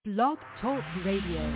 Blog Talk Radio.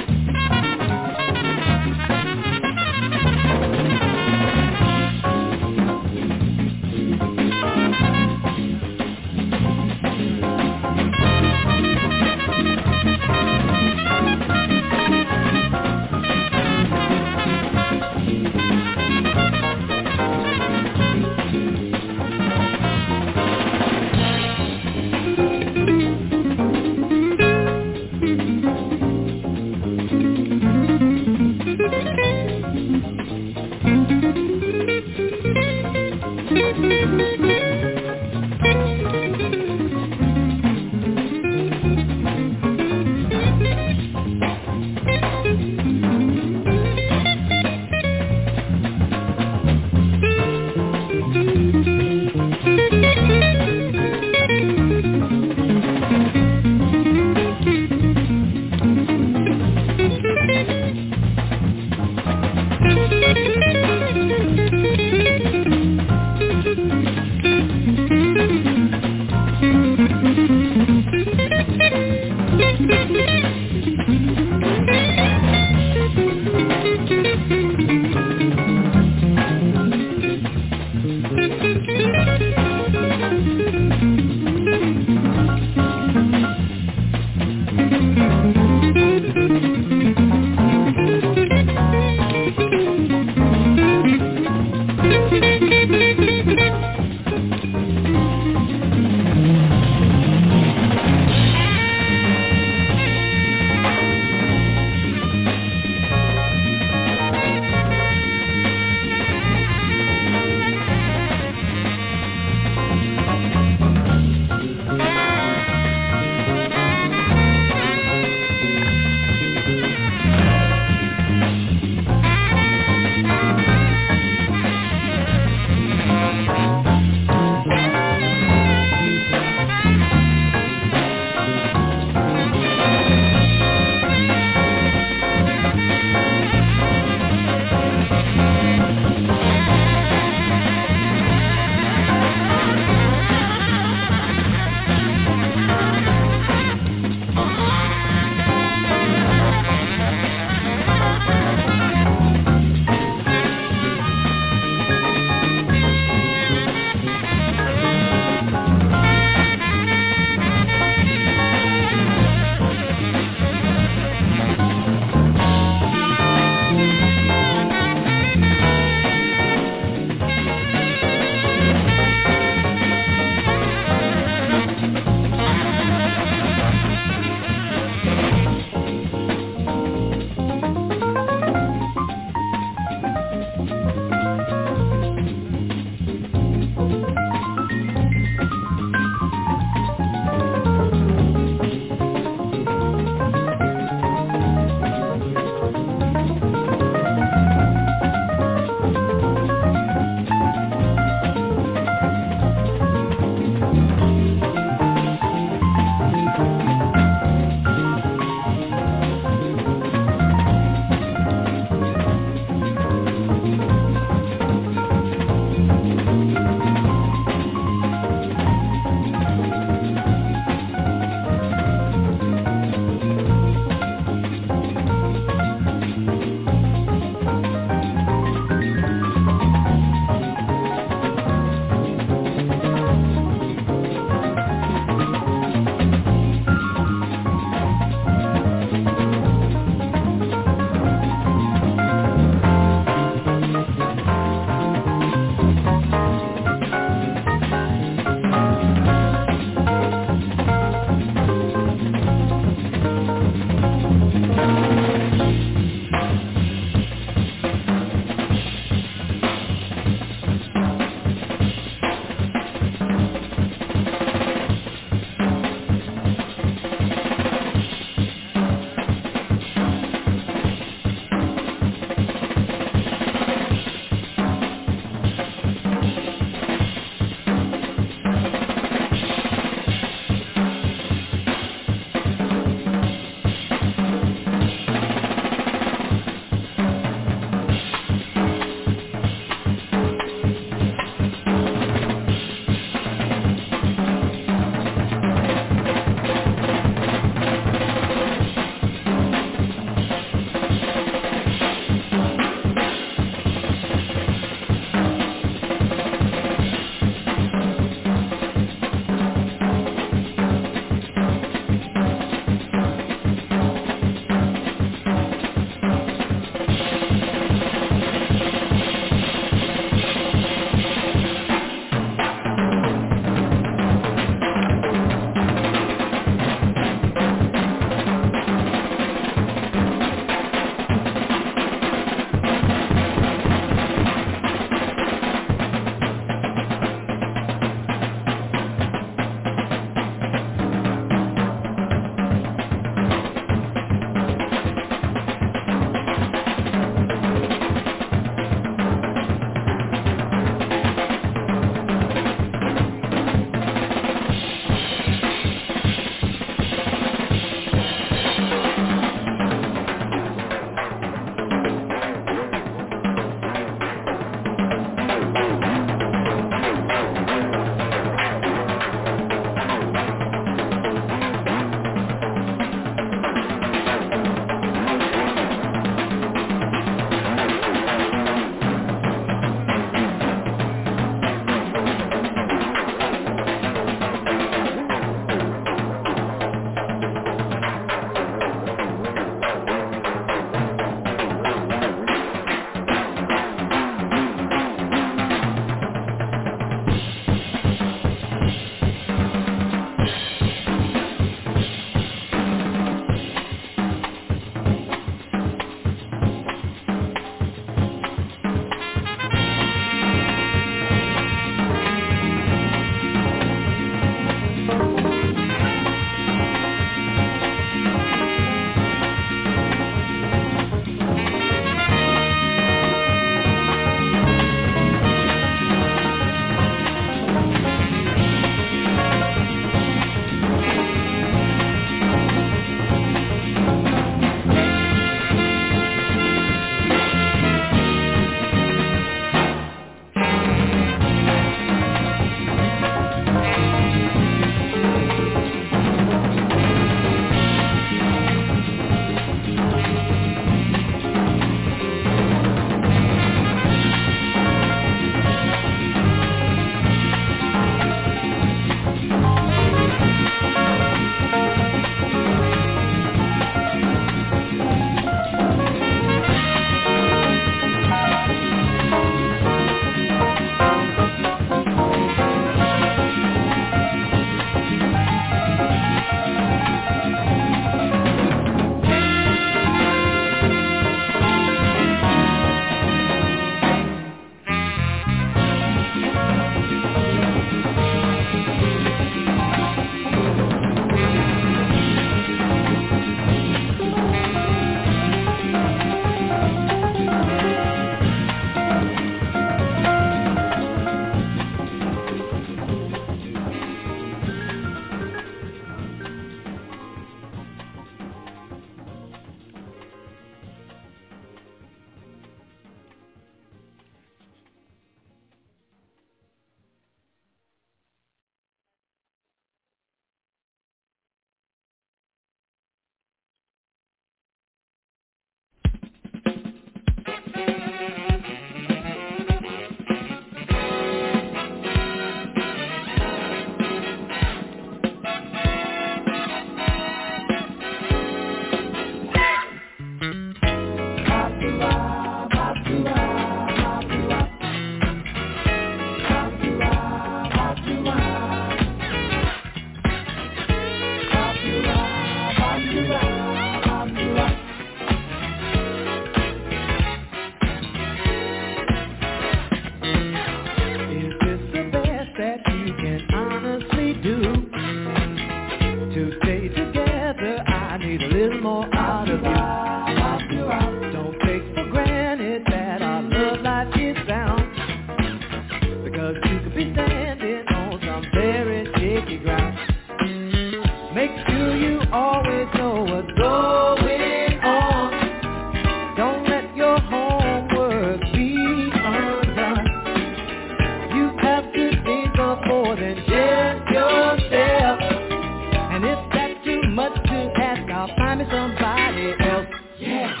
be together, I need a little more out of you. Don't take for granted that our love life is sound, because you could be standing on some very shaky ground. Make sure you always know what's going on. Don't let your homework be undone. You have to think of more than just yourself. And if that's too much to ask, I'll find me somebody else. Yeah.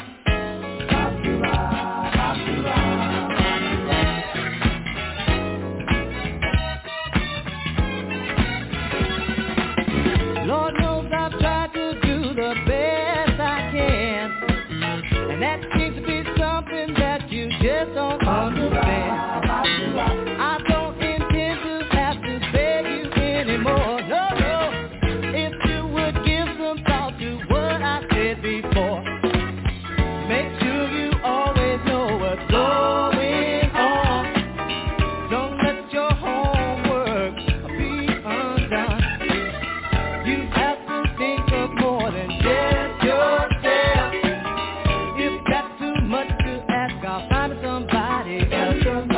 Lord knows I've tried to do the best I can, and that seems to be something that you just don't understand. I don't intend to have to beg you anymore, no, no. If you would give some thought to what I said before, make sure you always know what's going on. Don't let your homework be undone. You have to think of more than just yourself. If that's too much to ask, I'll find somebody else.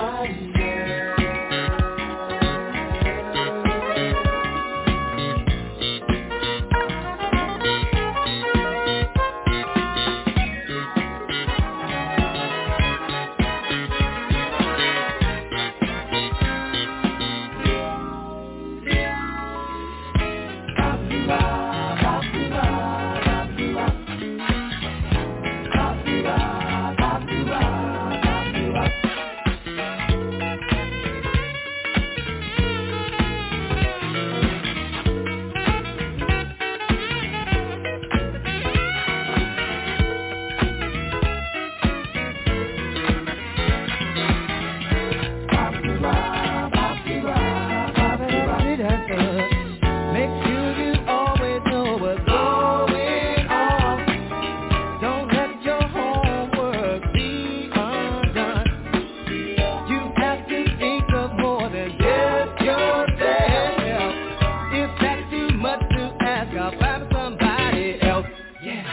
Make sure you always know what's going on. Don't let your homework be undone. You have to think of more than just yourself. If that's too much to ask, I'll find somebody else. Yeah.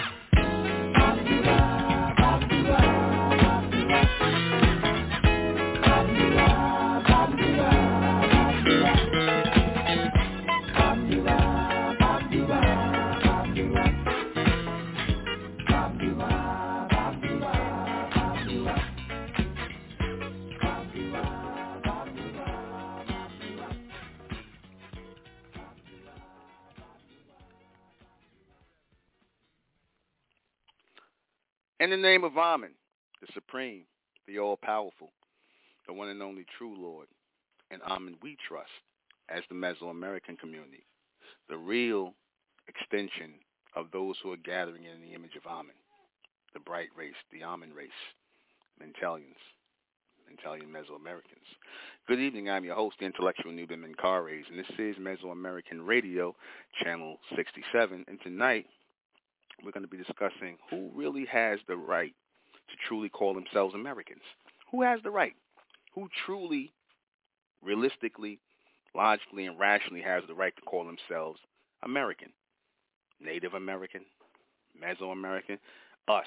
In the name of Amen, the Supreme, the All-Powerful, the one and only true Lord, and Amen we trust as the Mesoamerican community, the real extension of those who are gathering in the image of Amen, the bright race, the Amen race, Mentalian Mesoamericans. Good evening, I'm your host, the intellectual Nuben Menkares, and this is Mesoamerican Radio, Channel 67, and tonight we're going to be discussing who really has the right to truly call themselves Americans. Who has the right? Who truly, realistically, logically, and rationally has the right to call themselves American? Native American? Mesoamerican? Us.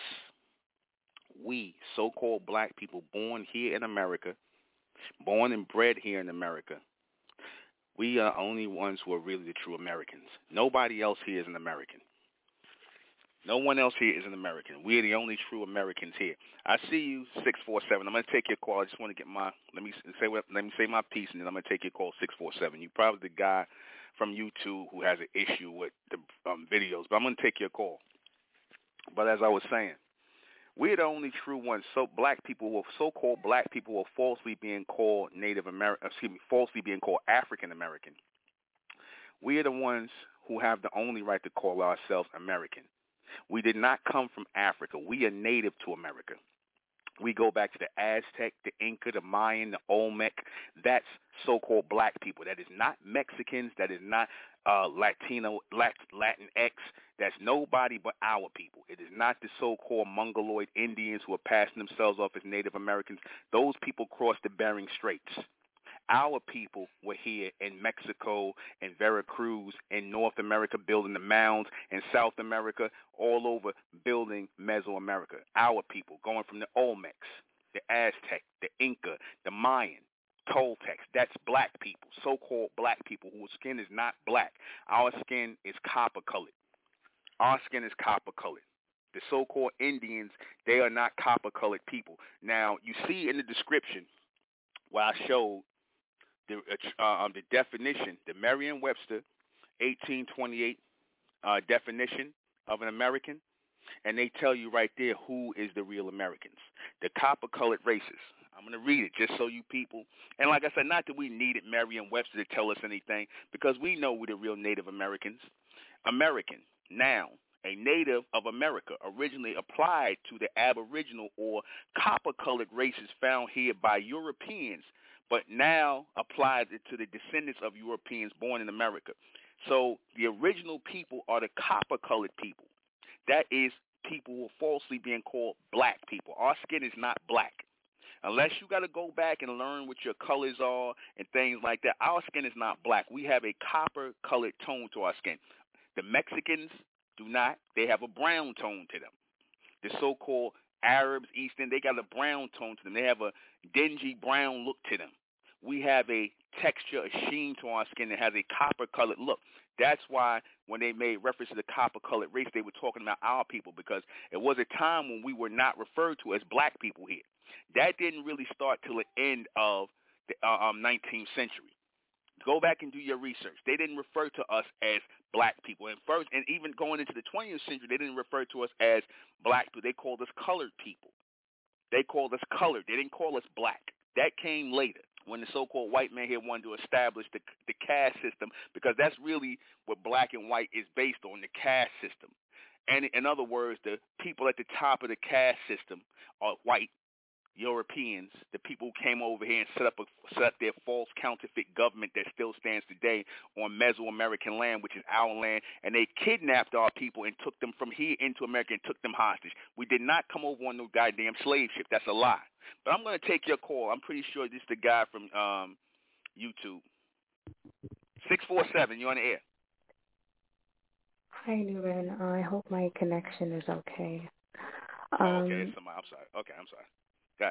We, so-called black people born here in America, born and bred here in America, we are only ones who are really the true Americans. Nobody else here is an American. No one else here is an American. We are the only true Americans here. I see you, 647. I'm going to take your call. I just want to get let me say my piece, and then I'm going to take your call, 647. You're probably the guy from YouTube who has an issue with the videos, but I'm going to take your call. But as I was saying, we're the only true ones. So-called black people who are falsely being called falsely being called African American. We are the ones who have the only right to call ourselves American. We did not come from Africa. We are native to America. We go back to the Aztec, the Inca, the Mayan, the Olmec. That's so-called black people. That is not Mexicans. That is not Latinx. That's nobody but our people. It is not the so-called Mongoloid Indians who are passing themselves off as Native Americans. Those people crossed the Bering Straits. our people were here in Mexico and Veracruz in North America building the mounds, in South America, all over building Mesoamerica. Our people, going from the Olmecs, the Aztec, the Inca, the Mayan, Toltecs. That's black people, so-called black people whose skin is not black. Our skin is copper-colored. Our skin is copper-colored. The so-called Indians, they are not copper-colored people. Now, you see in the description where I showed the definition, the Merriam-Webster 1828 definition of an American, and they tell you right there who is the real Americans, the copper-colored races. I'm going to read it just so you people, and like I said, not that we needed Merriam-Webster to tell us anything, because we know we're the real Native Americans. American, noun, a native of America, originally applied to the aboriginal or copper-colored races found here by Europeans, but now applies it to the descendants of Europeans born in America. So the original people are the copper-colored people. That is people who are falsely being called black people. Our skin is not black. Unless you got to go back and learn what your colors are and things like that, our skin is not black. We have a copper-colored tone to our skin. The Mexicans do not. They have a brown tone to them. The so-called Arabs, Eastern, they got a brown tone to them. They have a dingy brown look to them. We have a texture, a sheen to our skin that has a copper-colored look. That's why when they made reference to the copper-colored race, they were talking about our people, because it was a time when we were not referred to as black people here. That didn't really start till the end of the 19th century. Go back and do your research. They didn't refer to us as black people. And first, and even going into the 20th century, they didn't refer to us as black people. They called us colored people. They called us colored. They didn't call us black. That came later, when the so-called white man here wanted to establish the caste system, because that's really what black and white is based on, the caste system. And in other words, the people at the top of the caste system are white Europeans, the people who came over here and set up their false counterfeit government that still stands today on Mesoamerican land, which is our land, and they kidnapped our people and took them from here into America and took them hostage. We did not come over on no goddamn slave ship. That's a lie. But I'm going to take your call. I'm pretty sure this is the guy from YouTube. 647, you're on the air. Hi, Nuben. I hope my connection is okay. Okay, it's somebody. I'm sorry. Okay, I'm sorry. Go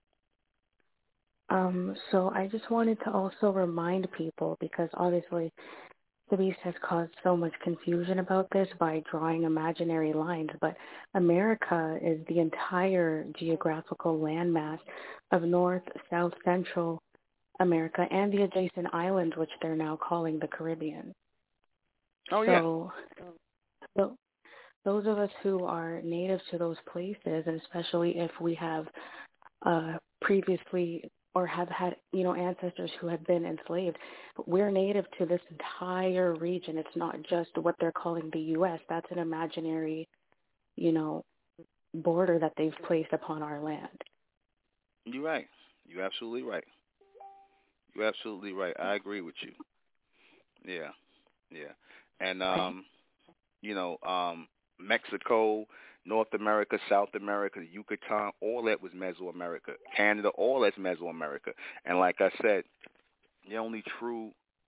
ahead. So I just wanted to also remind people, because obviously the Beast has caused so much confusion about this by drawing imaginary lines, but America is the entire geographical landmass of North, South, Central America and the adjacent islands, which they're now calling the Caribbean. Oh, yeah. So those of us who are native to those places, and especially if we have previously or have had, ancestors who have been enslaved, we're native to this entire region. It's not just what they're calling the U.S. That's an imaginary, border that they've placed upon our land. You're right. You're absolutely right. You're absolutely right. I agree with you. Yeah. And, Mexico, North America, South America, Yucatan, all that was Mesoamerica. Canada, all that's Mesoamerica. And like I said, the only true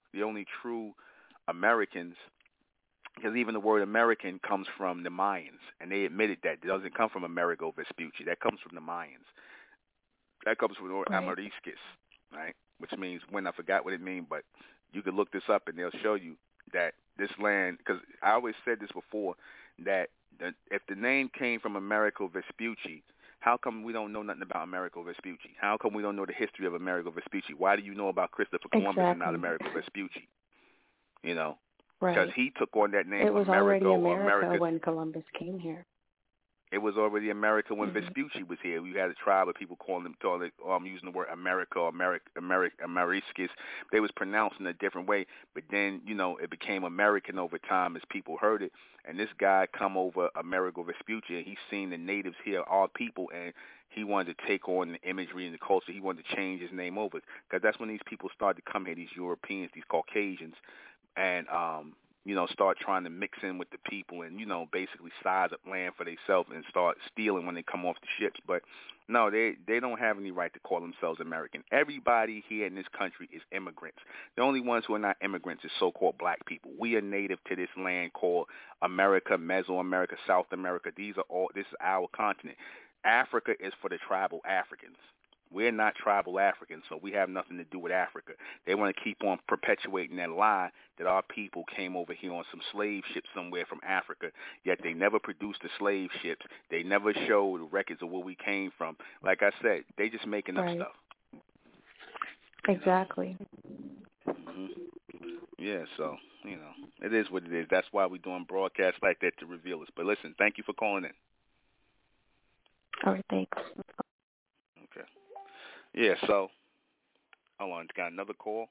Americans, because even the word American comes from the Mayans, and they admitted that. It doesn't come from Amerigo Vespucci. That comes from the Mayans. That comes from the word Ameriskis, right? Which means when. I forgot what it means, but you can look this up and they'll show you that this land, because I always said this before, that if the name came from Amerigo Vespucci, how come we don't know nothing about Amerigo Vespucci? How come we don't know the history of Amerigo Vespucci? Why do you know about Christopher Columbus and not Amerigo Vespucci? Right. Because he took on that name. It was Amerigo, already America when Columbus came here. It was already America when Vespucci was here. We had a tribe of people using the word America or Ameriskis. They was pronounced in a different way, but then, it became American over time as people heard it. And this guy come over, Amerigo Vespucci, and he's seen the natives here, our people, and he wanted to take on the imagery and the culture. He wanted to change his name over, because that's when these people started to come here, these Europeans, these Caucasians, and start trying to mix in with the people and, basically size up land for themselves and start stealing when they come off the ships. But no, they don't have any right to call themselves American. Everybody here in this country is immigrants. The only ones who are not immigrants is so-called black people. We are native to this land called America, Mesoamerica, South America. This is our continent. Africa is for the tribal Africans. We're not tribal Africans, so we have nothing to do with Africa. They want to keep on perpetuating that lie that our people came over here on some slave ships somewhere from Africa, yet they never produced the slave ships. They never showed the records of where we came from. Like I said, they just making up stuff. Exactly. Mm-hmm. Yeah, so, it is what it is. That's why we're doing broadcasts like that to reveal us. But listen, thank you for calling in. All right, thanks. Okay. Yeah, so, hold on, got another call.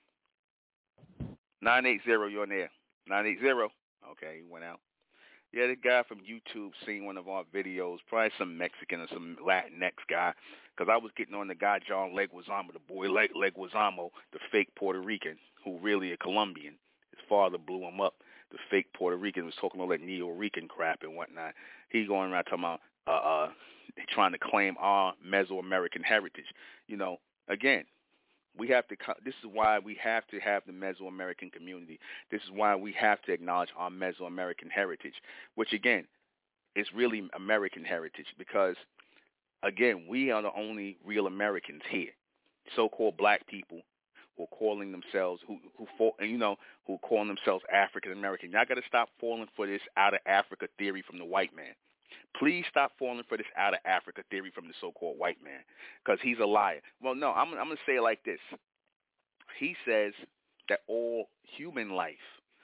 980, you're on there. 980. Okay, he went out. Yeah, the guy from YouTube seen one of our videos, probably some Mexican or some Latinx guy, because I was getting on the guy John Leguizamo, the boy Leguizamo, the fake Puerto Rican, who really a Colombian. His father blew him up. The fake Puerto Rican was talking all that Neo-Rican crap and whatnot. He going around talking about trying to claim our Mesoamerican heritage. Again, we have to. This is why we have to have the Mesoamerican community. This is why we have to acknowledge our Mesoamerican heritage, which again is really American heritage, because again, we are the only real Americans here. So-called black people who are calling themselves who calling themselves African American. Y'all got to stop falling for this out of Africa theory from the white man. Please stop falling for this out of Africa theory from the so-called white man, because he's a liar. Well, no, I'm going to say it like this. He says that all human life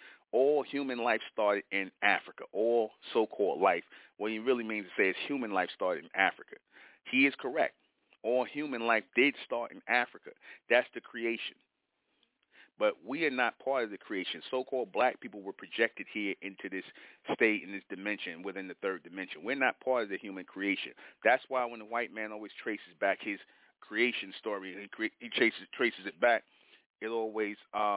started in Africa, all so-called life. What he really means to say is human life started in Africa. He is correct. All human life did start in Africa. That's the creation. But we are not part of the creation. So-called black people were projected here into this state, in this dimension, within the third dimension. We're not part of the human creation. That's why when the white man always traces back his creation story, he traces it back, it always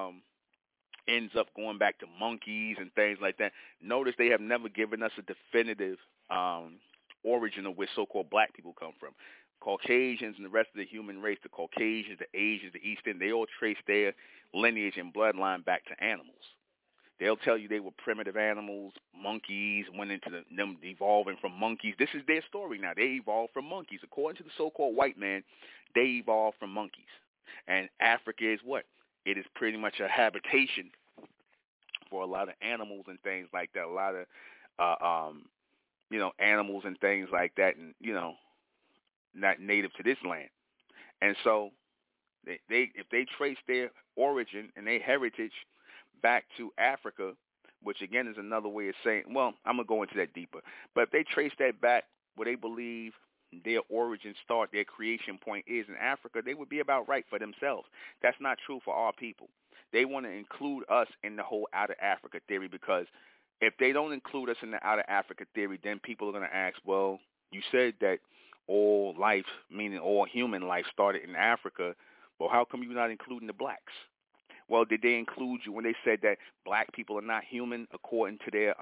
ends up going back to monkeys and things like that. Notice they have never given us a definitive origin of where so-called black people come from. Caucasians and the rest of the human race, the Caucasians, the Asians, the East Indians, they all trace their lineage and bloodline back to animals. They'll tell you they were primitive animals, monkeys, went into them evolving from monkeys. This is their story now. They evolved from monkeys. According to the so-called white man, they evolved from monkeys. And Africa is what? It is pretty much a habitation for a lot of animals and things like that, a lot of, animals and things like that, and, not native to this land. And so if they trace their origin and their heritage back to Africa, which again is another way of saying, well, I'm going to go into that deeper. But if they trace that back where they believe their origin start, their creation point is in Africa, they would be about right for themselves. That's not true for our people. They want to include us in the whole out of Africa theory, because if they don't include us in the out of Africa theory, then people are going to ask, well, you said that all life, meaning all human life, started in Africa. Well, how come you're not including the blacks? Well, did they include you when they said that black people are not human according to their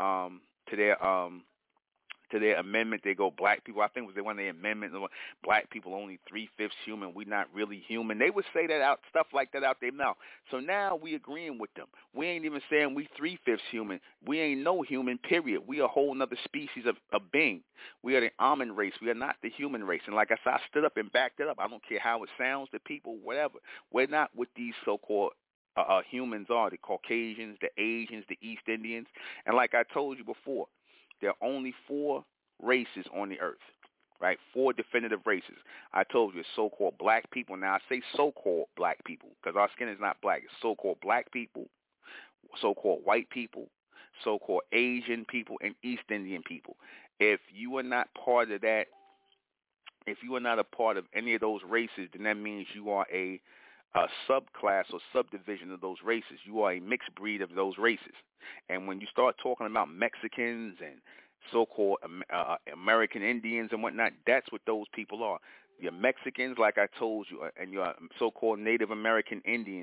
amendment? They go, black people, I think it was one of their amendments, black people only 3/5 human, we not really human. They would say that out, stuff like that out their mouth. So now we agreeing with them. We ain't even saying we 3/5 human. We ain't no human, period. We a whole nother species of being. We are the almond race. We are not the human race. And like I said, I stood up and backed it up. I don't care how it sounds to people, whatever. We're not what these so-called humans are, the Caucasians, the Asians, the East Indians. And like I told you before, there are only 4 races on the earth, right? 4 definitive races. I told you, it's so-called black people. Now, I say so-called black people because our skin is not black. It's so-called black people, so-called white people, so-called Asian people, and East Indian people. If you are not part of that, if you are not a part of any of those races, then that means you are a subclass or subdivision of those races. You are a mixed breed of those races. And when you start talking about Mexicans and so-called American Indians and whatnot, that's what those people are. Your Mexicans, like I told you, and your so-called Native American Indians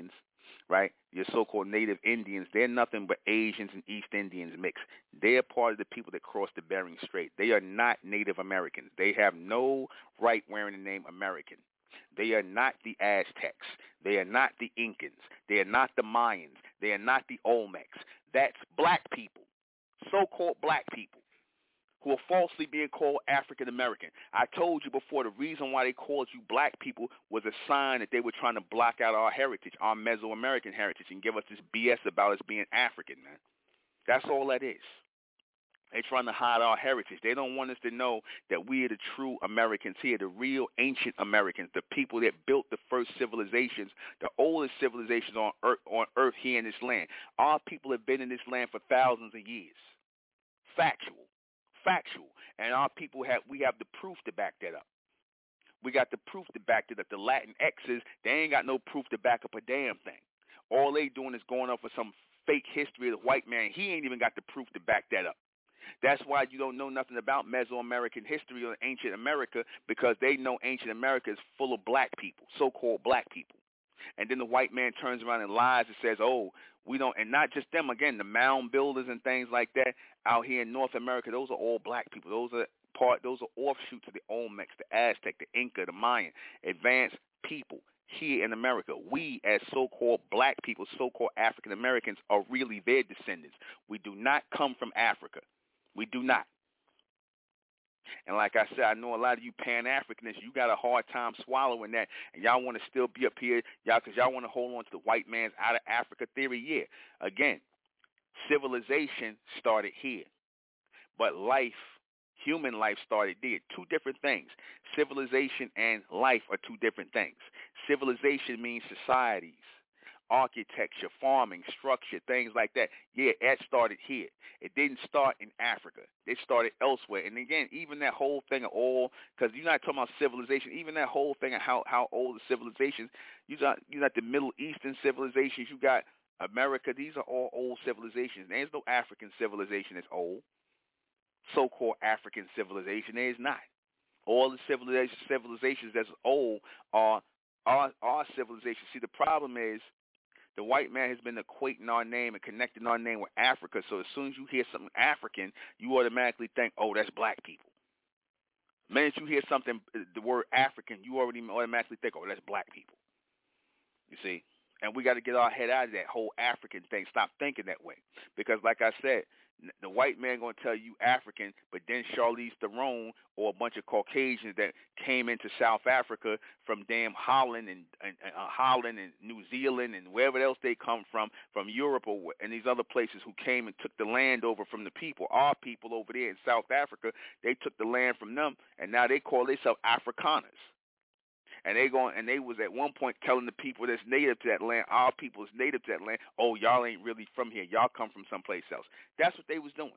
right? Your so-called native Indians, they're nothing but Asians and East Indians mixed. They're part of the people that crossed the Bering Strait. They are not Native Americans. They have no right wearing the name American. They are not the Aztecs. They are not the Incans. They are not the Mayans. They are not the Olmecs. That's black people, so-called black people, who are falsely being called African American. I told you before, the reason why they called you black people was a sign that they were trying to block out our heritage, our Mesoamerican heritage, and give us this BS about us being African, man. That's all that is. They're trying to hide our heritage. They don't want us to know that we are the true Americans here, the real ancient Americans, the people that built the first civilizations, the oldest civilizations on earth here in this land. Our people have been in this land for thousands of years. Factual. And our people we have the proof to back that up. We got the proof to back it up. The Latin X's, they ain't got no proof to back up a damn thing. All they doing is going off of some fake history of the white man. He ain't even got the proof to back that up. That's why you don't know nothing about Mesoamerican history or ancient America, because they know ancient America is full of black people, so-called black people. And then the white man turns around and lies and says, oh, we don't, and not just them, again, the mound builders and things like that out here in North America, those are all black people. Those are offshoots of the Olmecs, the Aztec, the Inca, the Mayan, advanced people here in America. We, as so-called black people, so-called African Americans, are really their descendants. We do not come from Africa. We do not. And like I said, I know a lot of you Pan-Africanists, you got a hard time swallowing that, and y'all want to still be up here, because y'all want to hold on to the white man's out of Africa theory. Yeah, again, civilization started here, but life, human life, started there. Two different things. Civilization and life are two different things. Civilization means societies, architecture, farming, structure, things like that. Yeah, that started here. It didn't start in Africa. It started elsewhere. And again, even that whole thing of all, because you're not talking about civilization, even that whole thing of how old the civilizations, you got the Middle Eastern civilizations, you got America, these are all old civilizations. There's no African civilization that's old. So-called African civilization, there is not. All the civilizations that's old are civilizations. See, the problem is, the white man has been equating our name and connecting our name with Africa. So as soon as you hear something African, you automatically think, oh, that's black people. The minute you hear something, the word African, you already automatically think, oh, that's black people. You see? And we got to get our head out of that whole African thing. Stop thinking that way. Because like I said, the white man going to tell you African, but then Charlize Theron or a bunch of Caucasians that came into South Africa from damn Holland and New Zealand and wherever else they come from Europe and these other places, who came and took the land over from the people. Our people over there in South Africa, they took the land from them, and now they call themselves Afrikaners. And they was at one point telling the people that's native to that land, our people is native to that land, oh, y'all ain't really from here. Y'all come from someplace else. That's what they was doing.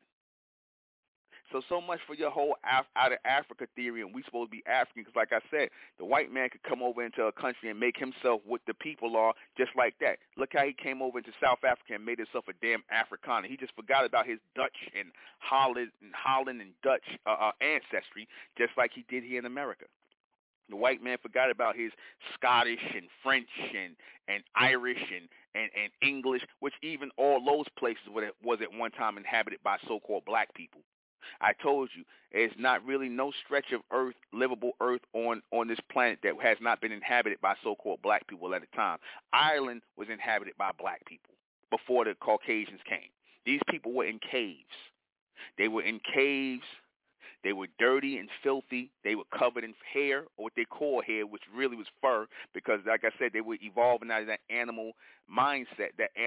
So much for your whole out of Africa theory, and we supposed to be African, because like I said, the white man could come over into a country and make himself what the people are just like that. Look how he came over into South Africa and made himself a damn Afrikaner. He just forgot about his Dutch and Holland and Dutch ancestry, just like he did here in America. The white man forgot about his Scottish and French and Irish and English, which even all those places was at one time inhabited by so-called black people. I told you, there's not really no stretch of earth, livable earth on this planet that has not been inhabited by so-called black people at a time. Ireland was inhabited by black people before the Caucasians came. These people were in caves. They were in caves. They were dirty and filthy. They were covered in hair, or what they call hair, which really was fur, because, like I said, they were evolving out of that animal mindset,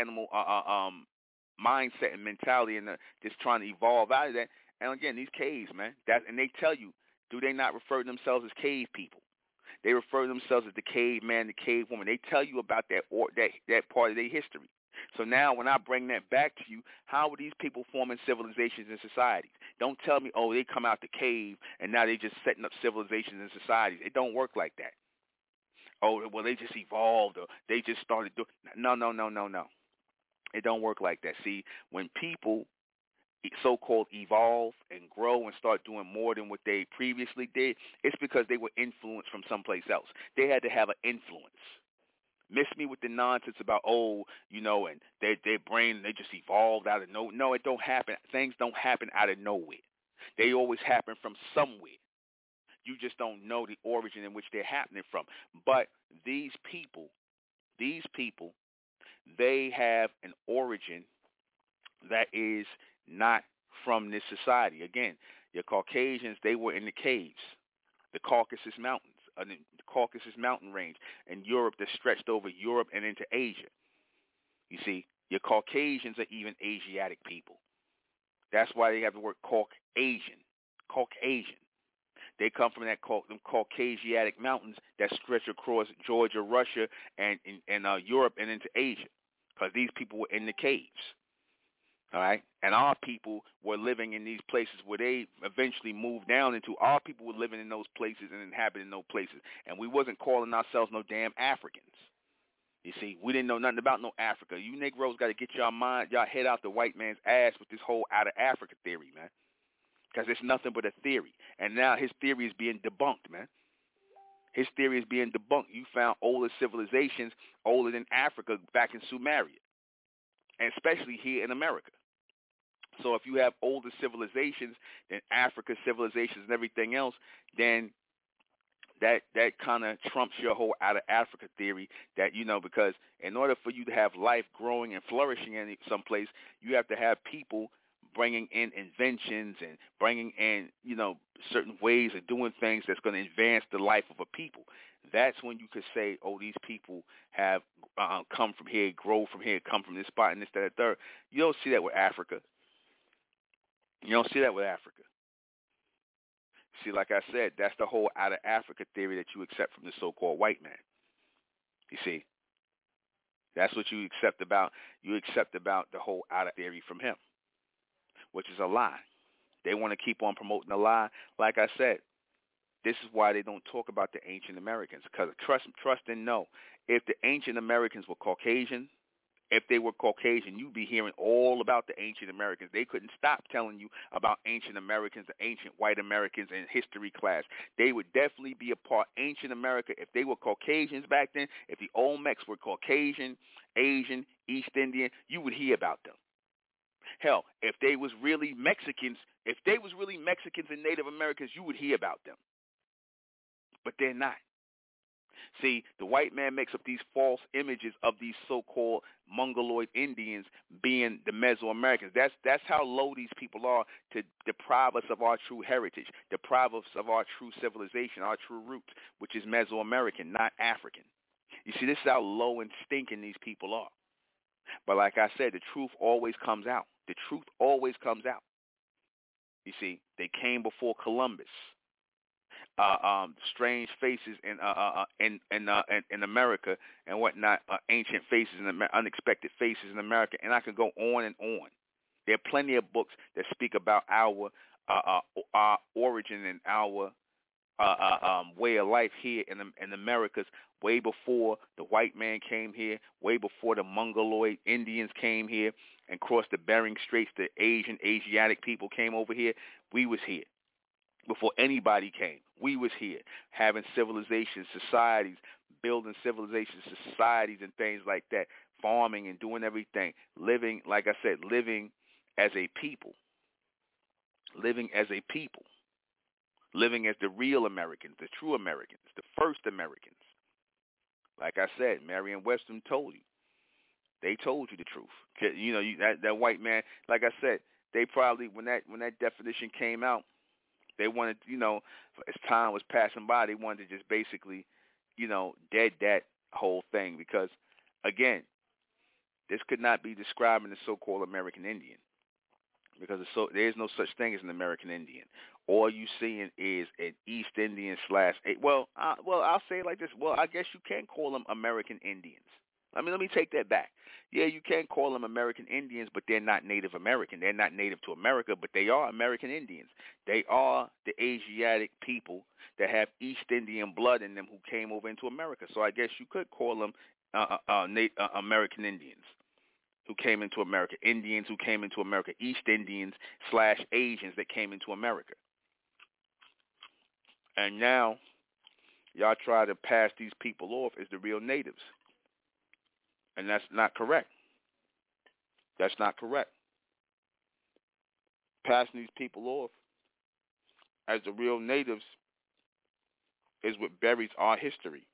mindset and mentality, and just trying to evolve out of that. And again, these caves, man, and they tell you, do they not refer to themselves as cave people? They refer to themselves as the caveman, the cave woman. They tell you about that part of their history. So now when I bring that back to you, how are these people forming civilizations and societies? Don't tell me, oh, they come out the cave and now they just setting up civilizations and societies. It don't work like that. Oh, well, they just evolved or they just started doing. No. It don't work like that. See, when people so-called evolve and grow and start doing more than what they previously did, it's because they were influenced from someplace else. They had to have an influence. Miss me with the nonsense about, and their brain, they just evolved out of no. No, it don't happen. Things don't happen out of nowhere. They always happen from somewhere. You just don't know the origin in which they're happening from. But these people, they have an origin that is not from this society. Again, your Caucasians, they were in the caves, the Caucasus Mountains, the Caucasus mountain range in Europe that stretched over Europe and into Asia. You see, your Caucasians are even Asiatic people. That's why they have the word Caucasian. Caucasian. They come from them Caucasiatic mountains that stretch across Georgia, Russia, and Europe and into Asia, because these people were in the caves. All right, and our people were living in these places where they eventually moved down into. Our people were living in those places and inhabiting those places, and we wasn't calling ourselves no damn Africans. You see, we didn't know nothing about no Africa. You Negroes got to get y'all head out the white man's ass with this whole out of Africa theory, man, because it's nothing but a theory, and now his theory is being debunked, man. His theory is being debunked. You found older civilizations older than Africa back in Sumeria, and especially here in America. So if you have older civilizations than Africa civilizations and everything else, then that kind of trumps your whole out of Africa theory that, because in order for you to have life growing and flourishing in some place, you have to have people bringing in inventions and bringing in, certain ways of doing things that's going to advance the life of a people. That's when you could say, these people have come from here, grow from here, come from this spot and this, that, and third. You don't see that with Africa. You don't see that with Africa. See, like I said, that's the whole out of Africa theory that you accept from the so-called white man. You see, that's what you accept about the whole out of theory from him, which is a lie. They want to keep on promoting the lie. Like I said, this is why they don't talk about the ancient Americans, because trust and know, if the ancient Americans were Caucasian, if they were Caucasian, you'd be hearing all about the ancient Americans. They couldn't stop telling you about ancient Americans, the ancient white Americans in history class. They would definitely be a part ancient America if they were Caucasians back then. If the Olmecs were Caucasian, Asian, East Indian, you would hear about them. Hell, if they was really Mexicans, and Native Americans, you would hear about them. But they're not. See, the white man makes up these false images of these so-called Mongoloid Indians being the Mesoamericans. That's how low these people are to deprive us of our true heritage, deprive us of our true civilization, our true roots, which is Mesoamerican, not African. You see, this is how low and stinking these people are. But like I said, the truth always comes out. The truth always comes out. You see, they came before Columbus. Strange faces in America and whatnot, ancient faces and unexpected faces in America, and I could go on and on. There are plenty of books that speak about our origin and our way of life here in Americas, way before the white man came here, way before the Mongoloid Indians came here and crossed the Bering Straits. The Asiatic people came over here. We was here. Before anybody came, we was here having civilizations, societies, building civilizations, societies and things like that, farming and doing everything, living, like I said, living as a people, living as the real Americans, the true Americans, the first Americans. Like I said, Merriam-Webster told you. They told you the truth. That white man, like I said, they probably, when that definition came out, they wanted, as time was passing by, they wanted to just basically, dead that whole thing because, again, this could not be describing the so-called American Indian because there is no such thing as an American Indian. All you seeing is an East Indian I'll say it like this. Well, I guess you can call them American Indians. Let me take that back. Yeah, you can call them American Indians, but they're not Native American. They're not native to America, but they are American Indians. They are the Asiatic people that have East Indian blood in them who came over into America. So I guess you could call them American Indians who came into America, Indians who came into America, East Indians / Asians that came into America. And now y'all try to pass these people off as the real natives. And that's not correct. That's not correct. Passing these people off as the real natives is what buries our history.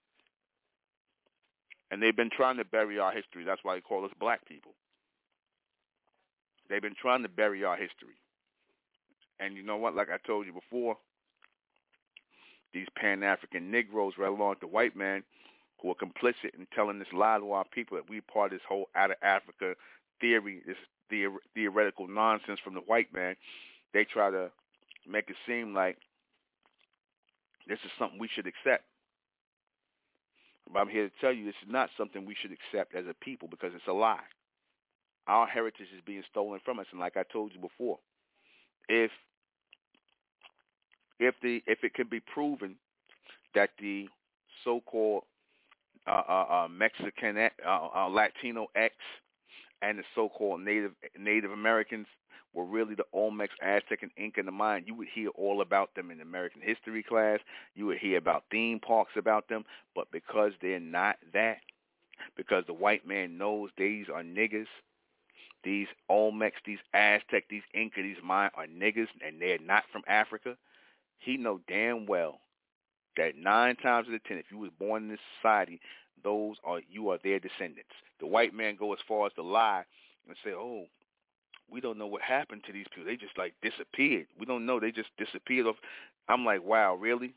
And they've been trying to bury our history. That's why they call us black people. They've been trying to bury our history. And you know what? Like I told you before, these Pan-African Negroes, right along with the white man, who are complicit in telling this lie to our people that we part of this whole out of Africa theory, this theoretical nonsense from the white man, they try to make it seem like this is something we should accept. But I'm here to tell you this is not something we should accept as a people because it's a lie. Our heritage is being stolen from us, and like I told you before, if it can be proven that the so-called Mexican Latino X and the so-called Native Americans were really the Olmecs, Aztec, and Inca in the Mayan, you would hear all about them in American history class. You would hear about theme parks about them. But because they're not that, because the white man knows these are niggas, these Olmecs, these Aztec, these Inca, these Mayan are niggas, and they're not from Africa, he know damn well that 9 times out of 10, if you was born in this society, you are their descendants. The white man go as far as to lie and say, oh, we don't know what happened to these people. They just like disappeared. We don't know. They just disappeared. I'm like, wow, really?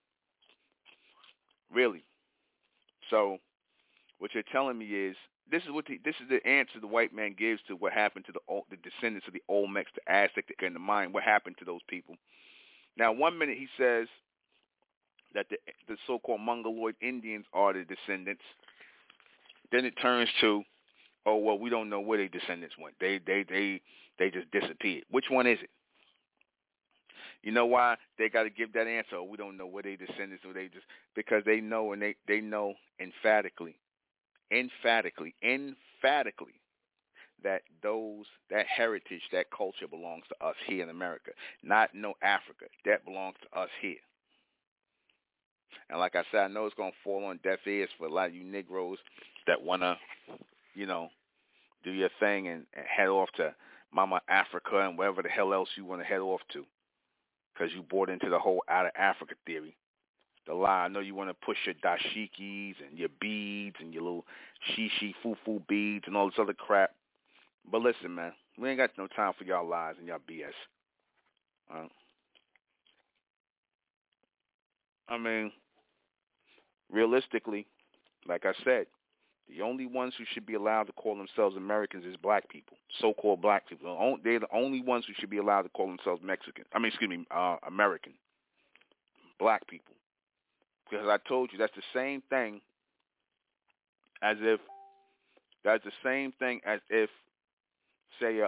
Really? So what you're telling me is this is the answer the white man gives to what happened to the descendants of the Olmecs, the Aztec, and the Mayan. What happened to those people? Now, 1 minute he says that the so-called Mongoloid Indians are the descendants. Then it turns to, oh, well, we don't know where their descendants went. They just disappeared. Which one is it? You know why they got to give that answer? Oh, we don't know where their descendants or because they know, and they know emphatically that that heritage, that culture belongs to us here in America, not no Africa. That belongs to us here. And like I said, I know it's going to fall on deaf ears for a lot of you Negroes that want to, do your thing and head off to Mama Africa and wherever the hell else you want to head off to, because you bought into the whole out of Africa theory. The lie. I know you want to push your dashikis and your beads and your little shishi foo beads and all this other crap. But listen, man, we ain't got no time for y'all lies and y'all BS. I mean, realistically, like I said, the only ones who should be allowed to call themselves Americans is black people, so-called black people. They're the only ones who should be allowed to call themselves American. Black people. Because I told you that's the same thing as if, say,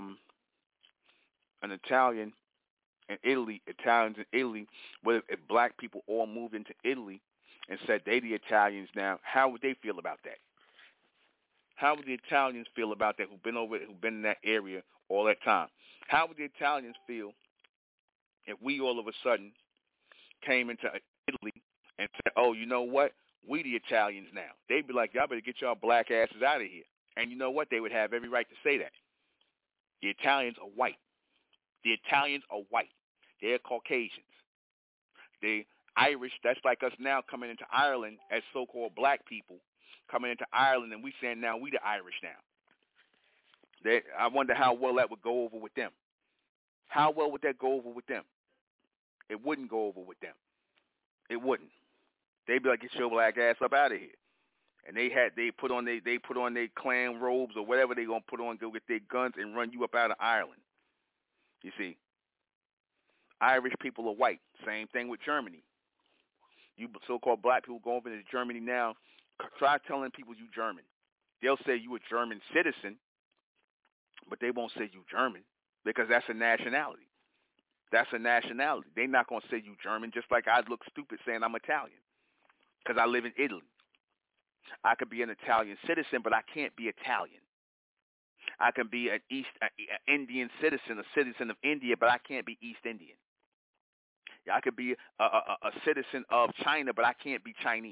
an Italian in Italy, Italians in Italy, if black people all moved into Italy and said they the Italians now, how would they feel about that? How would the Italians feel about that who've been in that area all that time? How would the Italians feel if we all of a sudden came into Italy and said, oh, you know what? We the Italians now. They'd be like, y'all better get y'all black asses out of here. And you know what? They would have every right to say that. The Italians are white. The Italians are white. They're Caucasians. The Irish, that's like us now coming into Ireland as so-called black people, coming into Ireland, and we saying now we the Irish now. I wonder how well that would go over with them. How well would that go over with them? It wouldn't go over with them. It wouldn't. They'd be like, get your black ass up out of here. And they put on their clan robes or whatever they gonna put on, go get their guns and run you up out of Ireland. You see, Irish people are white. Same thing with Germany. You so-called black people go over to Germany now. Try telling people you German. They'll say you a German citizen, but they won't say you German because that's a nationality. That's a nationality. They're not going to say you German, just like I'd look stupid saying I'm Italian because I live in Italy. I could be an Italian citizen, but I can't be Italian. I can be an Indian citizen, a citizen of India, but I can't be East Indian. I could be a citizen of China, but I can't be Chinese.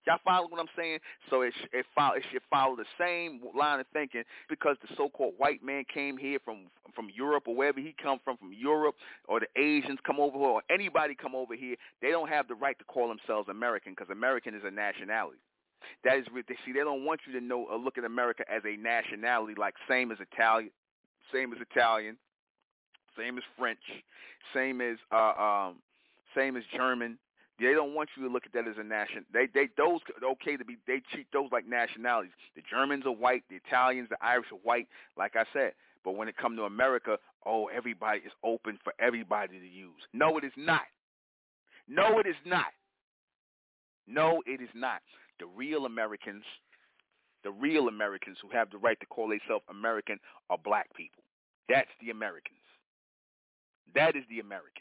Y'all follow what I'm saying? So it should follow the same line of thinking, because the so-called white man came here from Europe or wherever he come from Europe, or the Asians come over here, or anybody come over here, they don't have the right to call themselves American, because American is a nationality. That is, see, they don't want you to know or look at America as a nationality, like same as Italian, same as French, same as German. They don't want you to look at that as a nation. They treat those like nationalities. The Germans are white, the Italians, the Irish are white, like I said. But when it comes to America, everybody is open for everybody to use. No, it is not. No, it is not. No, it is not. The real Americans who have the right to call themselves American are black people. That's the Americans. That is the Americans.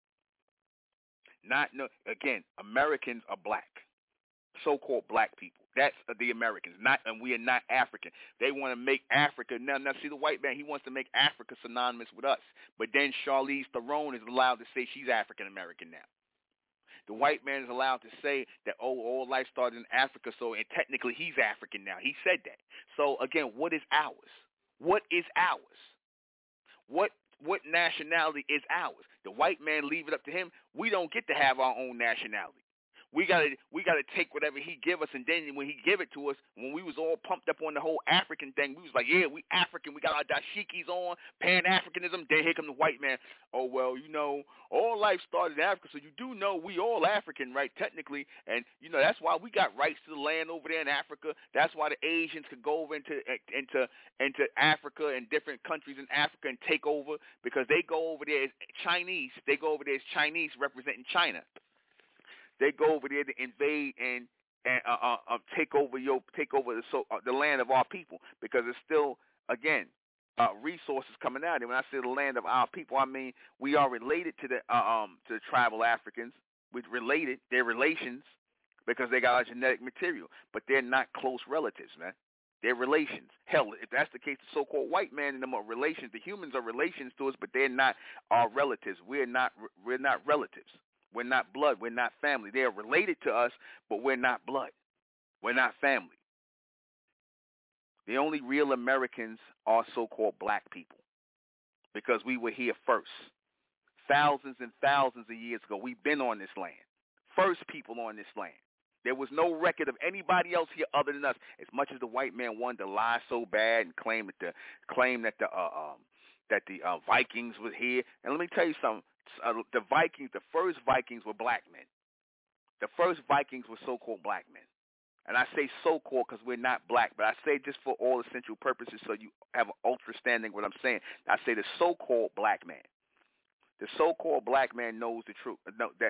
Again, Americans are black, so-called black people. That's the Americans. And we are not African. They want to make Africa now. See, the white man, he wants to make Africa synonymous with us. But then Charlize Theron is allowed to say she's African American now. The white man is allowed to say that, all life started in Africa, and technically he's African now. He said that. So, again, what is ours? What is ours? What nationality is ours? The white man, leave it up to him. We don't get to have our own nationality. We gotta take whatever he give us, and then when he give it to us, when we was all pumped up on the whole African thing, we was like, yeah, we African, we got our dashikis on, Pan-Africanism. Then here come the white man. Oh, well, all life started in Africa, so you do know we all African, right, technically, and that's why we got rights to the land over there in Africa. That's why the Asians could go over into Africa and different countries in Africa and take over, because they go over there as Chinese. They go over there as Chinese representing China. They go over there to invade and take over the land of our people, because it's still, again, resources coming out. And when I say the land of our people, I mean we are related to the tribal Africans. We're related. They're relations because they got our genetic material, but they're not close relatives, man. They're relations. Hell, if that's the case, the so-called white man and them are relations. The humans are relations to us, but they're not our relatives. We're not relatives. We're not blood. We're not family. They are related to us, but we're not blood. We're not family. The only real Americans are so-called black people, because we were here first. Thousands and thousands of years ago, we've been on this land. First people on this land. There was no record of anybody else here other than us. As much as the white man wanted to lie so bad and claim that the Vikings were here. And let me tell you something. The first Vikings were black men. The first Vikings were so-called black men. And I say so-called because we're not black, but I say just for all essential purposes so you have an understanding what I'm saying. I say the so-called black man. The so-called black man knows the truth.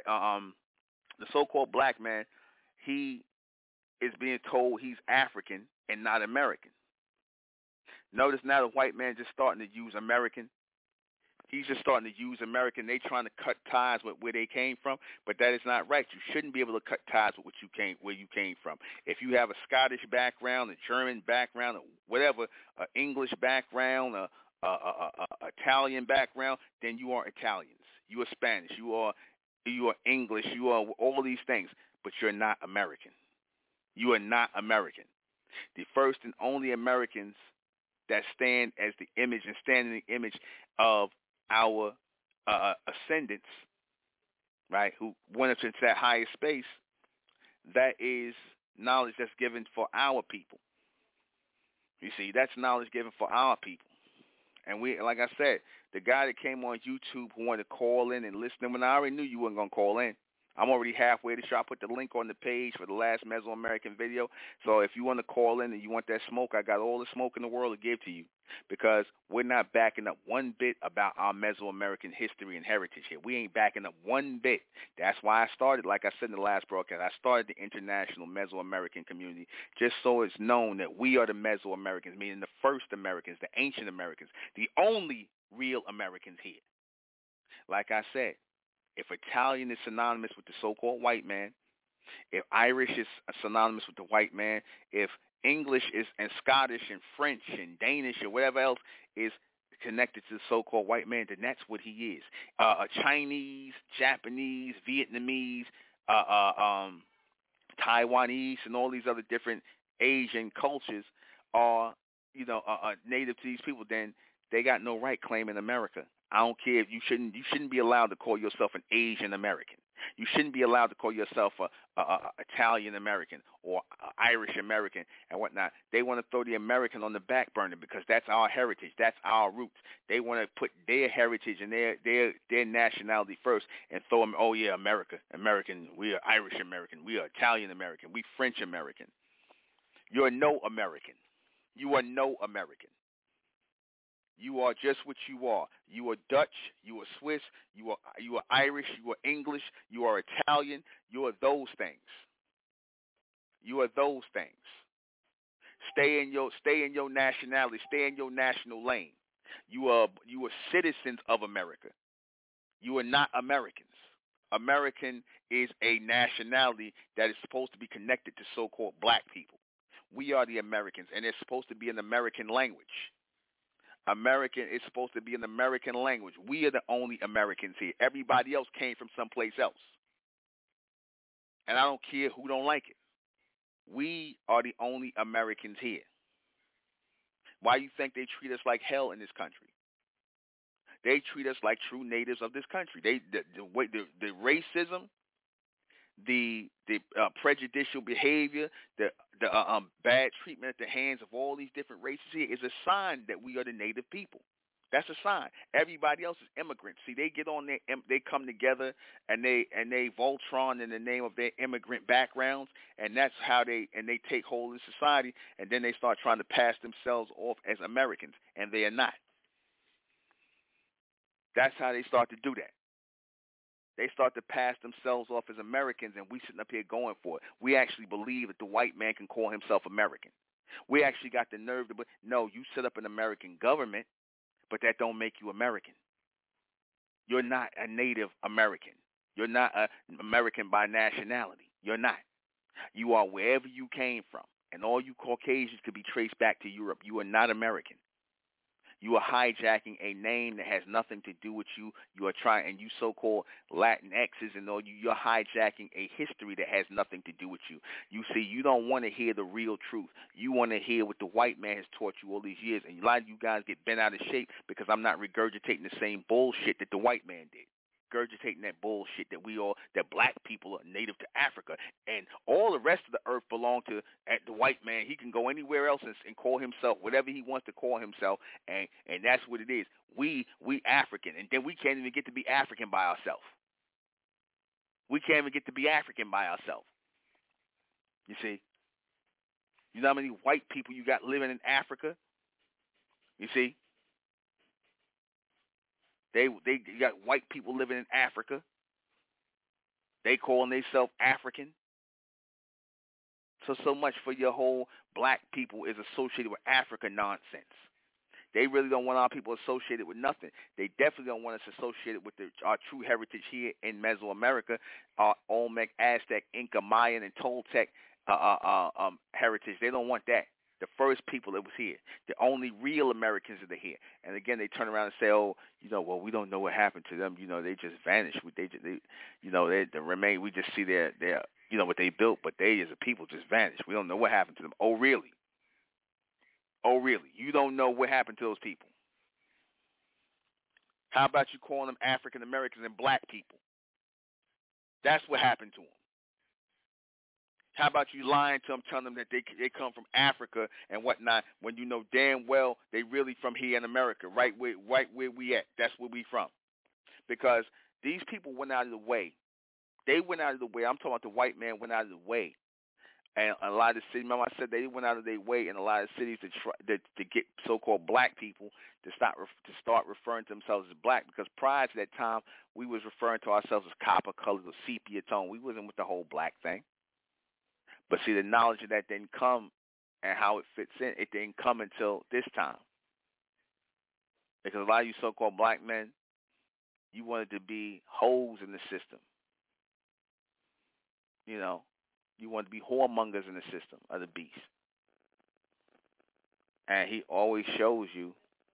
The so-called black man, he is being told he's African and not American. Notice now the white man just starting to use American. He's just starting to use American. They trying to cut ties with where they came from, but that is not right. You shouldn't be able to cut ties with where you came from. If you have a Scottish background, a German background, or whatever, an English background, a Italian background, then you are Italians. You are Spanish. You are English. You are all these things, but you're not American. You are not American. The first and only Americans that stand as the image and stand in the image of our ascendants, right, who went up into that higher space, that is knowledge that's given for our people. You see, that's knowledge given for our people. And we, like I said, the guy that came on YouTube who wanted to call in and listen, when I already knew you weren't going to call in. I'm already halfway to the show. I put the link on the page for the last Mesoamerican video. So if you want to call in and you want that smoke, I got all the smoke in the world to give to you, because we're not backing up one bit about our Mesoamerican history and heritage here. We ain't backing up one bit. That's why I started, like I said in the last broadcast, I started the international Mesoamerican community just so it's known that we are the Mesoamericans, meaning the first Americans, the ancient Americans, the only real Americans here. Like I said, if Italian is synonymous with the so-called white man, if Irish is synonymous with the white man, if English is and Scottish and French and Danish or whatever else is connected to the so-called white man, then that's what he is. Chinese, Japanese, Vietnamese, Taiwanese and all these other different Asian cultures are, are native to these people, then they got no right claiming America. I don't care if you shouldn't be allowed to call yourself an Asian American. You shouldn't be allowed to call yourself a Italian American or Irish American and whatnot. They want to throw the American on the back burner because that's our heritage. That's our roots. They want to put their heritage and their nationality first and throw them, oh, yeah, American, we are Irish American, we are Italian American, we French American. You're no American. You are no American. You are just what you are. You are Dutch. You are Swiss. You are Irish. You are English. You are Italian. You are those things. You are those things. Stay in your nationality. Stay in your national lane. You are citizens of America. You are not Americans. American is a nationality that is supposed to be connected to so-called black people. We are the Americans, and it's supposed to be an American language. American is supposed to be an American language. We are the only Americans here. Everybody else came from someplace else. And I don't care who don't like it. We are the only Americans here. Why do you think they treat us like hell in this country? They treat us like true natives of this country. The racism, the prejudicial behavior, the bad treatment at the hands of all these different races here is a sign that we are the native people. That's a sign. Everybody else is immigrants. See, they get on there, they come together, and they Voltron in the name of their immigrant backgrounds, and that's how they take hold of society, and then they start trying to pass themselves off as Americans, and they are not. That's how they start to do that. They start to pass themselves off as Americans, and we sitting up here going for it. We actually believe that the white man can call himself American. We actually got the nerve to, no, you set up an American government, but that don't make you American. You're not a Native American. You're not an American by nationality. You're not. You are wherever you came from, and all you Caucasians could be traced back to Europe. You are not American. You are hijacking a name that has nothing to do with you. You are trying, and you so-called Latinxes and all, you're hijacking a history that has nothing to do with you. You see, you don't want to hear the real truth. You want to hear what the white man has taught you all these years, and a lot of you guys get bent out of shape because I'm not regurgitating the same bullshit that the white man did. Regurgitating that bullshit that black people are native to Africa, and all the rest of the earth belong to the white man. He can go anywhere else and call himself whatever he wants to call himself, and that's what it is. We African, and then we can't even get to be African by ourselves. We can't even get to be African by ourselves. You see? You know how many white people you got living in Africa? You see? They got white people living in Africa. They calling themselves African. So much for your whole black people is associated with Africa nonsense. They really don't want our people associated with nothing. They definitely don't want us associated with our true heritage here in Mesoamerica, our Olmec, Aztec, Inca, Mayan, and Toltec heritage. They don't want that. The first people that was here, the only real Americans that are here. And again, they turn around and say, "Oh, well, we don't know what happened to them. They just vanished. They remain. We just see their what they built, but they as a people just vanished. We don't know what happened to them." Oh, really? Oh, really? You don't know what happened to those people? How about you calling them African Americans and black people? That's what happened to them. How about you lying to them, telling them that they come from Africa and whatnot, when you know damn well they really from here in America, right where we at. That's where we from. Because these people went out of the way. They went out of the way. I'm talking about the white man went out of the way. And a lot of the cities, remember I said they went out of their way in a lot of cities to get so-called black people to start referring to themselves as black, because prior to that time, we was referring to ourselves as copper-colored or sepia tone. We wasn't with the whole black thing. But see, the knowledge of that didn't come, and how it fits in, it didn't come until this time. Because a lot of you so-called black men, you wanted to be hoes in the system. You wanted to be whoremongers in the system of the beast. And he always shows you,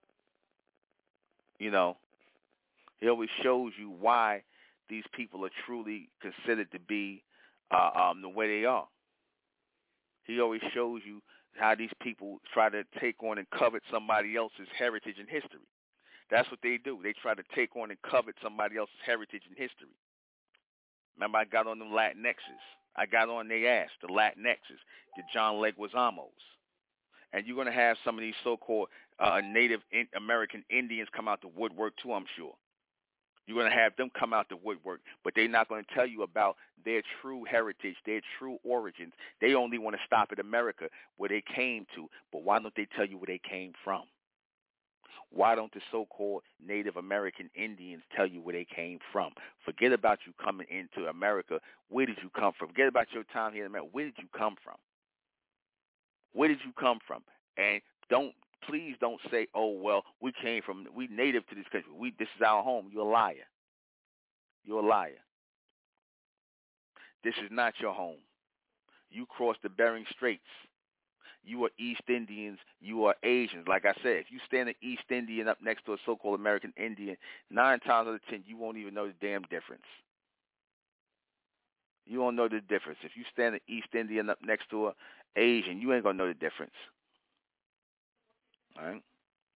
he always shows you why these people are truly considered to be the way they are. He always shows you how these people try to take on and covet somebody else's heritage and history. That's what they do. They try to take on and covet somebody else's heritage and history. Remember, I got on them Latinxes. I got on their ass, the Latinxes, the John Leguizamos. And you're going to have some of these so-called Native American Indians come out the woodwork too, I'm sure. You're going to have them come out the woodwork, but they're not going to tell you about their true heritage, their true origins. They only want to stop at America, where they came to, but why don't they tell you where they came from? Why don't the so-called Native American Indians tell you where they came from? Forget about you coming into America. Where did you come from? Forget about your time here in America. Where did you come from? Where did you come from? And please don't say, oh, well, we native to this country. This is our home. You're a liar. You're a liar. This is not your home. You crossed the Bering Straits. You are East Indians. You are Asians. Like I said, if you stand an East Indian up next to a so-called American Indian, 9 times out of 10, you won't even know the damn difference. You won't know the difference. If you stand an East Indian up next to an Asian, you ain't going to know the difference. All right?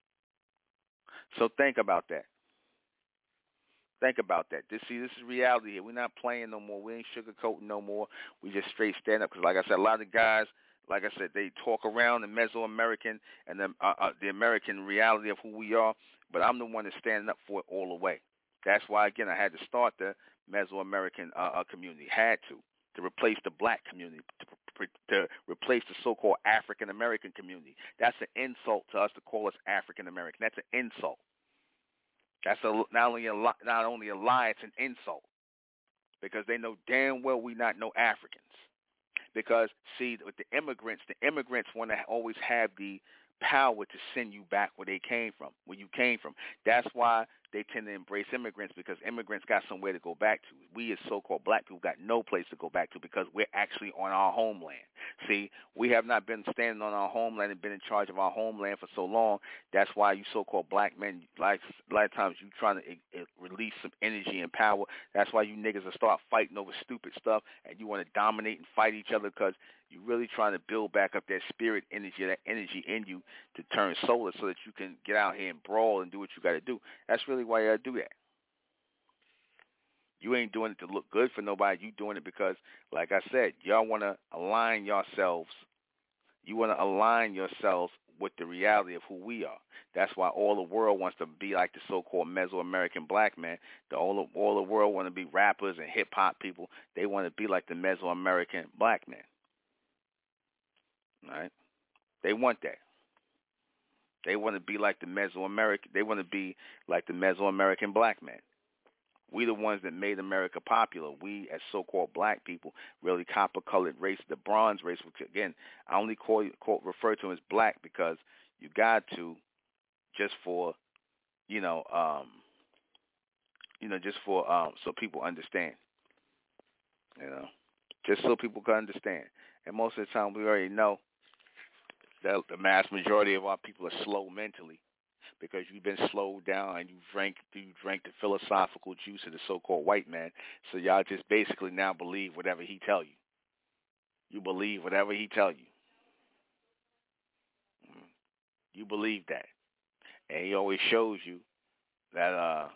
So think about that. Think about that. This is reality here. We're not playing no more. We ain't sugarcoating no more. We just straight stand up. Because like I said, a lot of guys, like I said, they talk around the Mesoamerican and the American reality of who we are, but I'm the one that's standing up for it all the way. That's why, again, I had to start the Mesoamerican community. Had to replace the black community, to replace the so-called African American community. That's an insult to us to call us African American. That's an insult. That's not only a lie, it's an insult, because they know damn well we not no Africans. Because, see, with the immigrants want to always have the power to send you back where you came from. That's why they tend to embrace immigrants, because immigrants got somewhere to go back to. We as so-called black people got no place to go back to, because we're actually on our homeland. See, we have not been standing on our homeland and been in charge of our homeland for so long. That's why you so-called black men, like a lot of times you trying to release some energy and power. That's why you niggas will start fighting over stupid stuff, and you want to dominate and fight each other, because you're really trying to build back up that spirit energy, that energy in you to turn solar, so that you can get out here and brawl and do what you got to do. That's really why you got to do that. You ain't doing it to look good for nobody. You doing it because, like I said, y'all want to align yourselves. You want to align yourselves with the reality of who we are. That's why all the world wants to be like the so-called Mesoamerican black man. All the world want to be rappers and hip-hop people. They want to be like the Mesoamerican black man. All right? They want that. They want to be like the Mesoamerican. They want to be like the Mesoamerican black man. We the ones that made America popular. We, as so-called black people, really copper-colored race, the bronze race, which, again, I only refer to them as black because you got to, just for, so people understand, just so people can understand. And most of the time, we already know that the mass majority of our people are slow mentally, because you've been slowed down and you drank the philosophical juice of the so-called white man. So y'all just basically now believe whatever he tell you. You believe whatever he tell you. You believe that. And he always shows you that,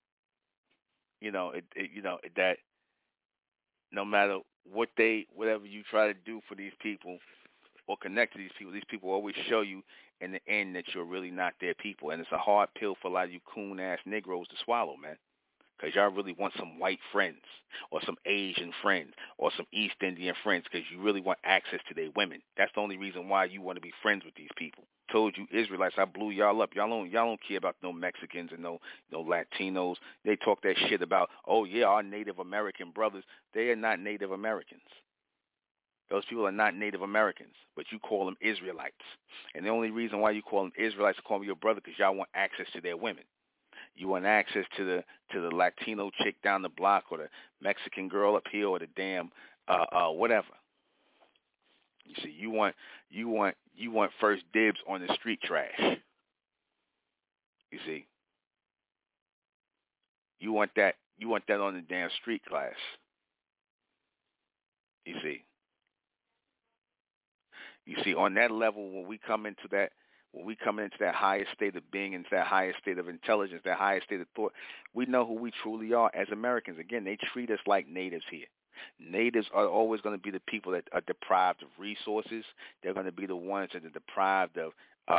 that no matter whatever you try to do for these people or connect to these people always show you in the end that you're really not their people. And it's a hard pill for a lot of you coon-ass Negroes to swallow, man, because y'all really want some white friends or some Asian friends or some East Indian friends, because you really want access to their women. That's the only reason why you want to be friends with these people. Told you Israelites, I blew y'all up. Y'all don't care about no Mexicans and no Latinos. They talk that shit about, oh yeah, our Native American brothers. They are not Native Americans. Those people are not Native Americans, but you call them Israelites. And the only reason why you call them Israelites to call them your brother, because y'all want access to their women. You want access to the Latino chick down the block, or the Mexican girl up here, or the damn whatever. You see, you want first dibs on the street trash. You see, you want that on the damn street class. You see, on that level, when we come into that highest state of being, into that highest state of intelligence, that highest state of thought, we know who we truly are as Americans. Again, they treat us like natives here. Natives are always going to be the people that are deprived of resources. They're going to be the ones that are deprived of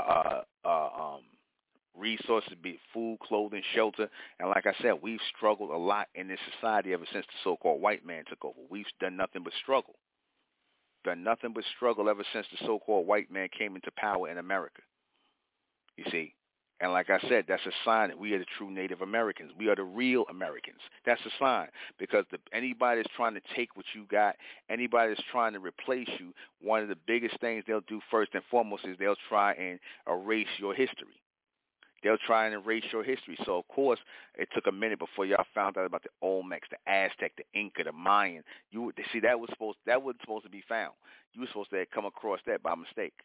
resources, be it food, clothing, shelter. And like I said, we've struggled a lot in this society ever since the so-called white man took over. We've done nothing but struggle. Done nothing but struggle ever since the so-called white man came into power in America. You see? And like I said, that's a sign that we are the true Native Americans. We are the real Americans. That's a sign, because anybody that's trying to take what you got, anybody that's trying to replace you, one of the biggest things they'll do first and foremost is they'll try and erase your history. They'll try and erase your history. So, of course, it took a minute before y'all found out about the Olmecs, the Aztec, the Inca, the Mayan. That wasn't supposed to be found. You were supposed to come across that by mistake.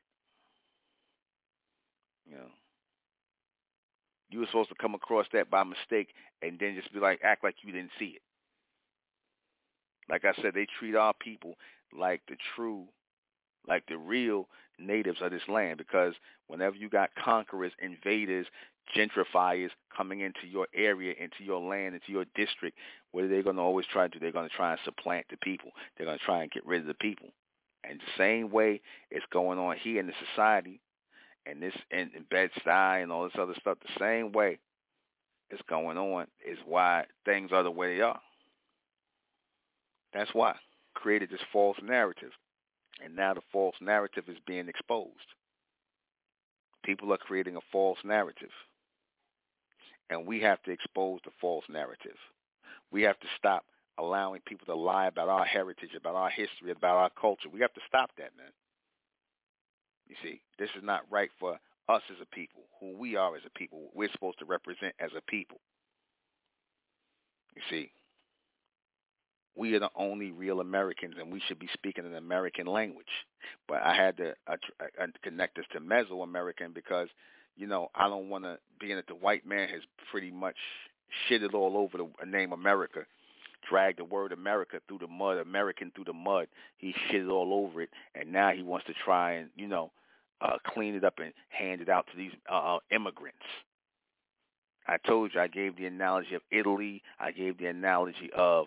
You know, you were supposed to come across that by mistake and then just act like you didn't see it. Like I said, they treat our people like the real natives of this land, because whenever you got conquerors, invaders, gentrifiers coming into your area, into your land, into your district, what are they going to always try to do? They're going to try and supplant the people. They're going to try and get rid of the people. And the same way it's going on here in the society, and this in Bed-Stuy and all this other stuff, the same way it's going on is why things are the way they are. That's why. Created this false narrative. And now the false narrative is being exposed. People are creating a false narrative. And we have to expose the false narrative. We have to stop allowing people to lie about our heritage, about our history, about our culture. We have to stop that, man. You see, this is not right for us as a people, who we are as a people, what we're supposed to represent as a people. You see, we are the only real Americans, and we should be speaking an American language. But I had to connect this to Mesoamerican because, I don't want to, being that the white man has pretty much shitted all over the name America, dragged the word America through the mud, American through the mud. He shitted all over it, and now he wants to try and, clean it up and hand it out to these immigrants. I told you, I gave the analogy of Italy. I gave the analogy of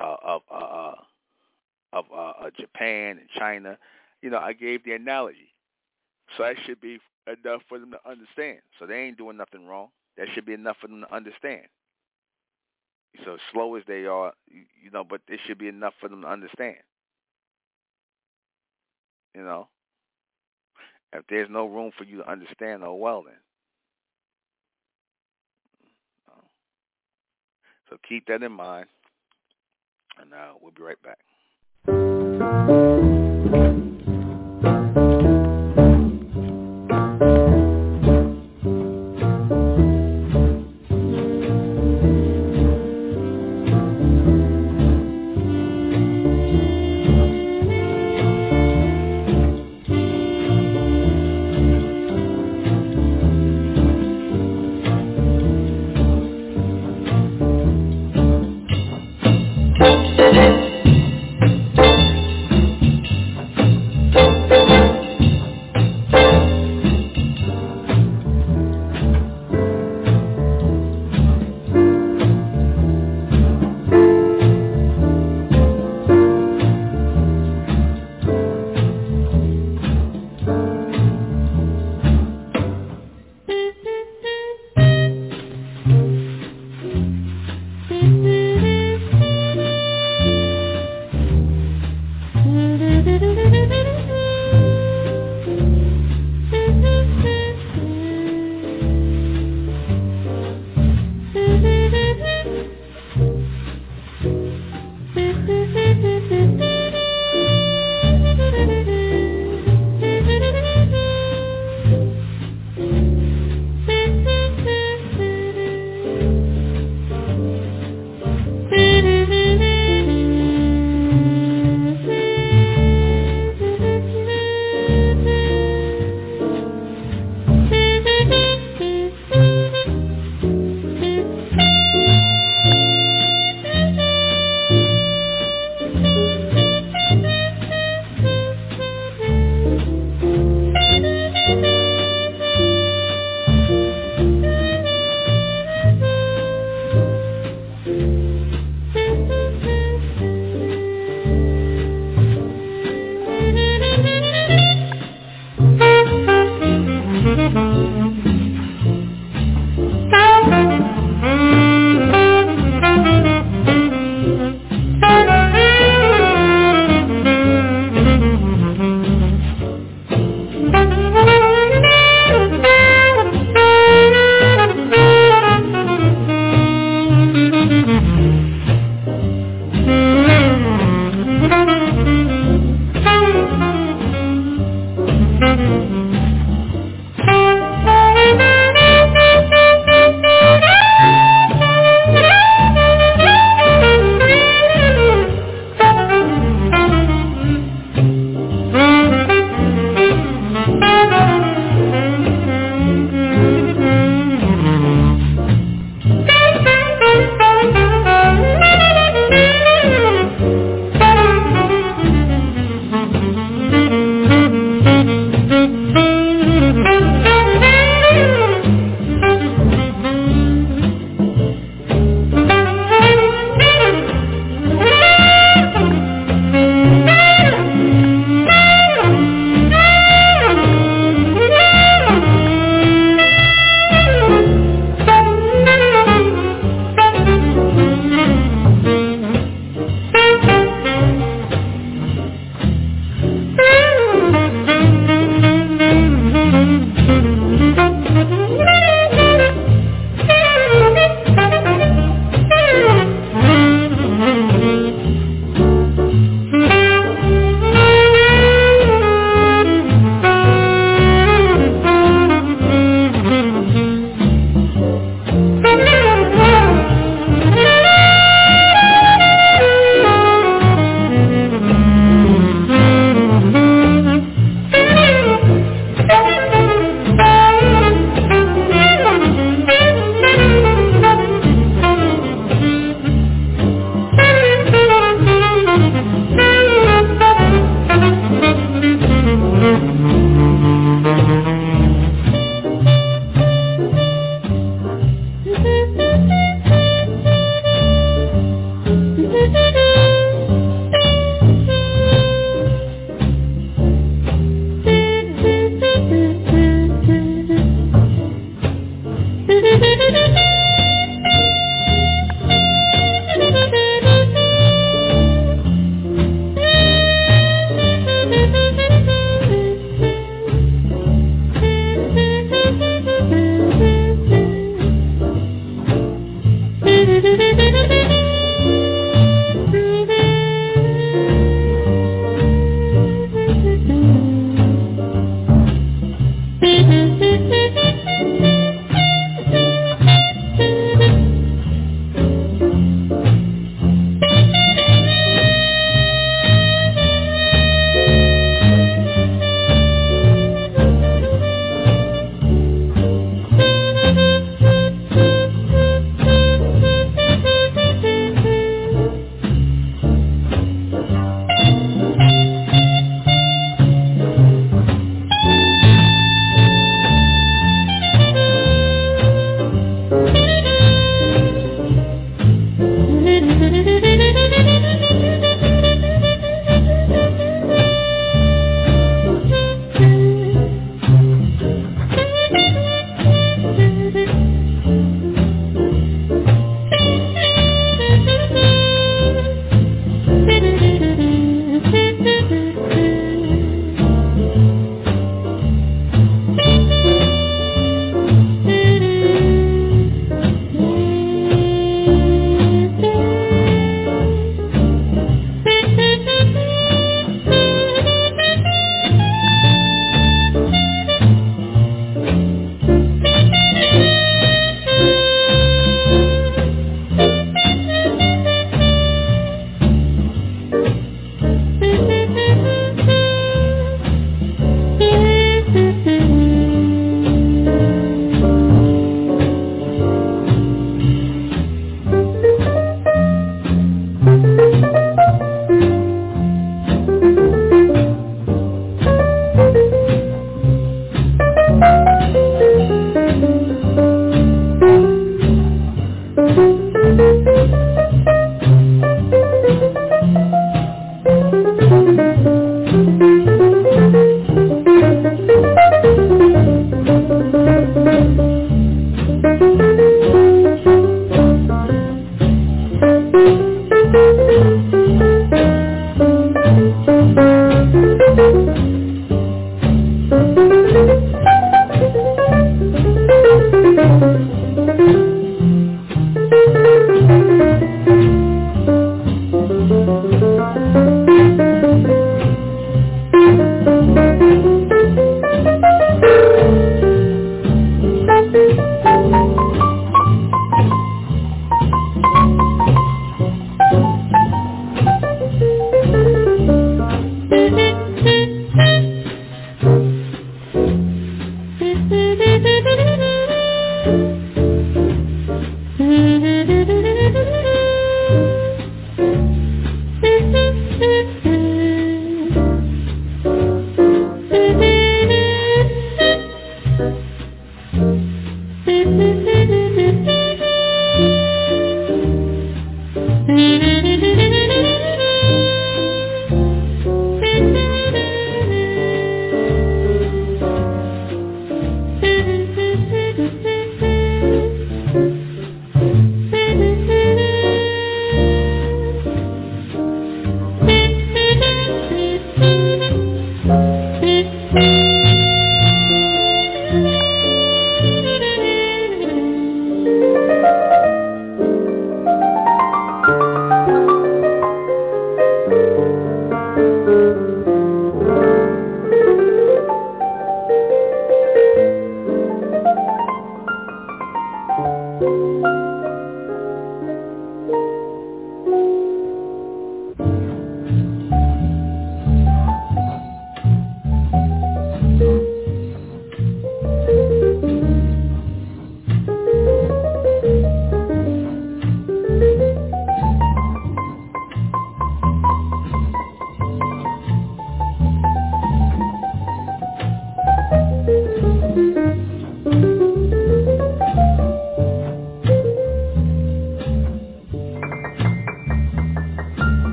Japan and China. I gave the analogy. So that should be enough for them to understand. So they ain't doing nothing wrong. That should be enough for them to understand. So slow as they are, but it should be enough for them to understand. If there's no room for you to understand, oh well then. So keep that in mind. And we'll be right back.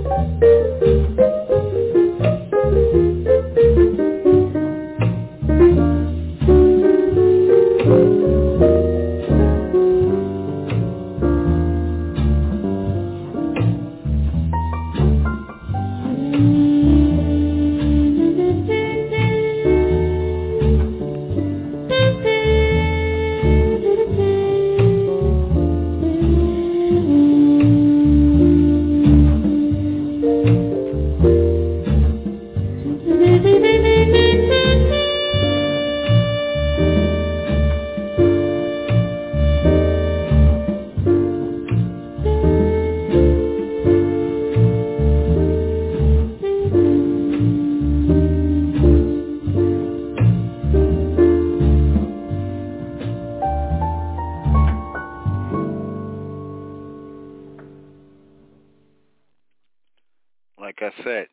Like I said,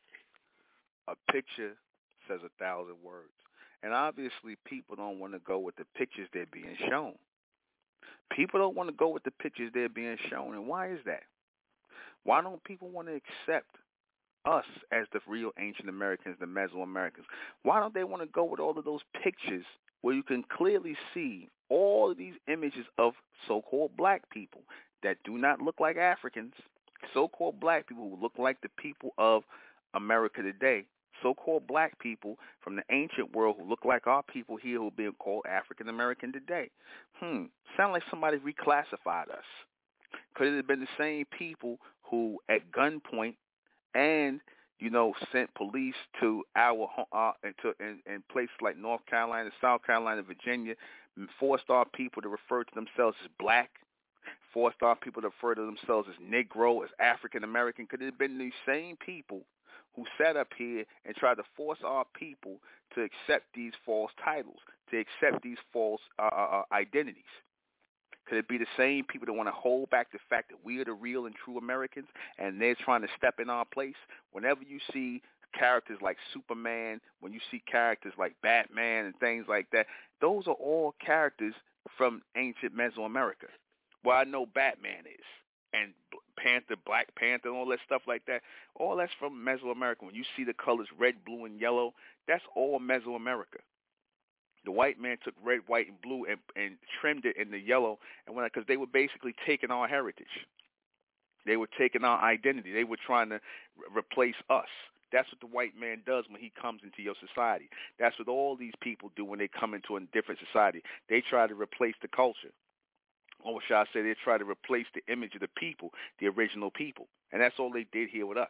a picture says 1,000 words. And obviously people don't want to go with the pictures they're being shown. People don't want to go with the pictures they're being shown. And why is that? Why don't people want to accept us as the real ancient Americans, the Mesoamericans? Why don't they want to go with all of those pictures where you can clearly see all of these images of so-called black people that do not look like Africans, so-called black people who look like the people of America today, so-called black people from the ancient world who look like our people here who are being called African American today? Sound like somebody reclassified us. Could it have been the same people who at gunpoint and, sent police to our in places like North Carolina, South Carolina, Virginia, forced our people to refer to themselves as black, forced our people to refer to themselves as Negro, as African American? Could it have been these same people who sat up here and tried to force our people to accept these false titles, to accept these false identities? Could it be the same people that want to hold back the fact that we are the real and true Americans and they're trying to step in our place? Whenever you see characters like Superman, when you see characters like Batman and things like that, those are all characters from ancient Mesoamerica. Well, I know Batman is, and Panther, Black Panther, and all that stuff like that. All that's from Mesoamerica. When you see the colors red, blue, and yellow, that's all Mesoamerica. The white man took red, white, and blue and trimmed it in the yellow, and because they were basically taking our heritage. They were taking our identity. They were trying to replace us. That's what the white man does when he comes into your society. That's what all these people do when they come into a different society. They try to replace the culture. Or should I say they try to replace the image of the people, the original people. And that's all they did here with us.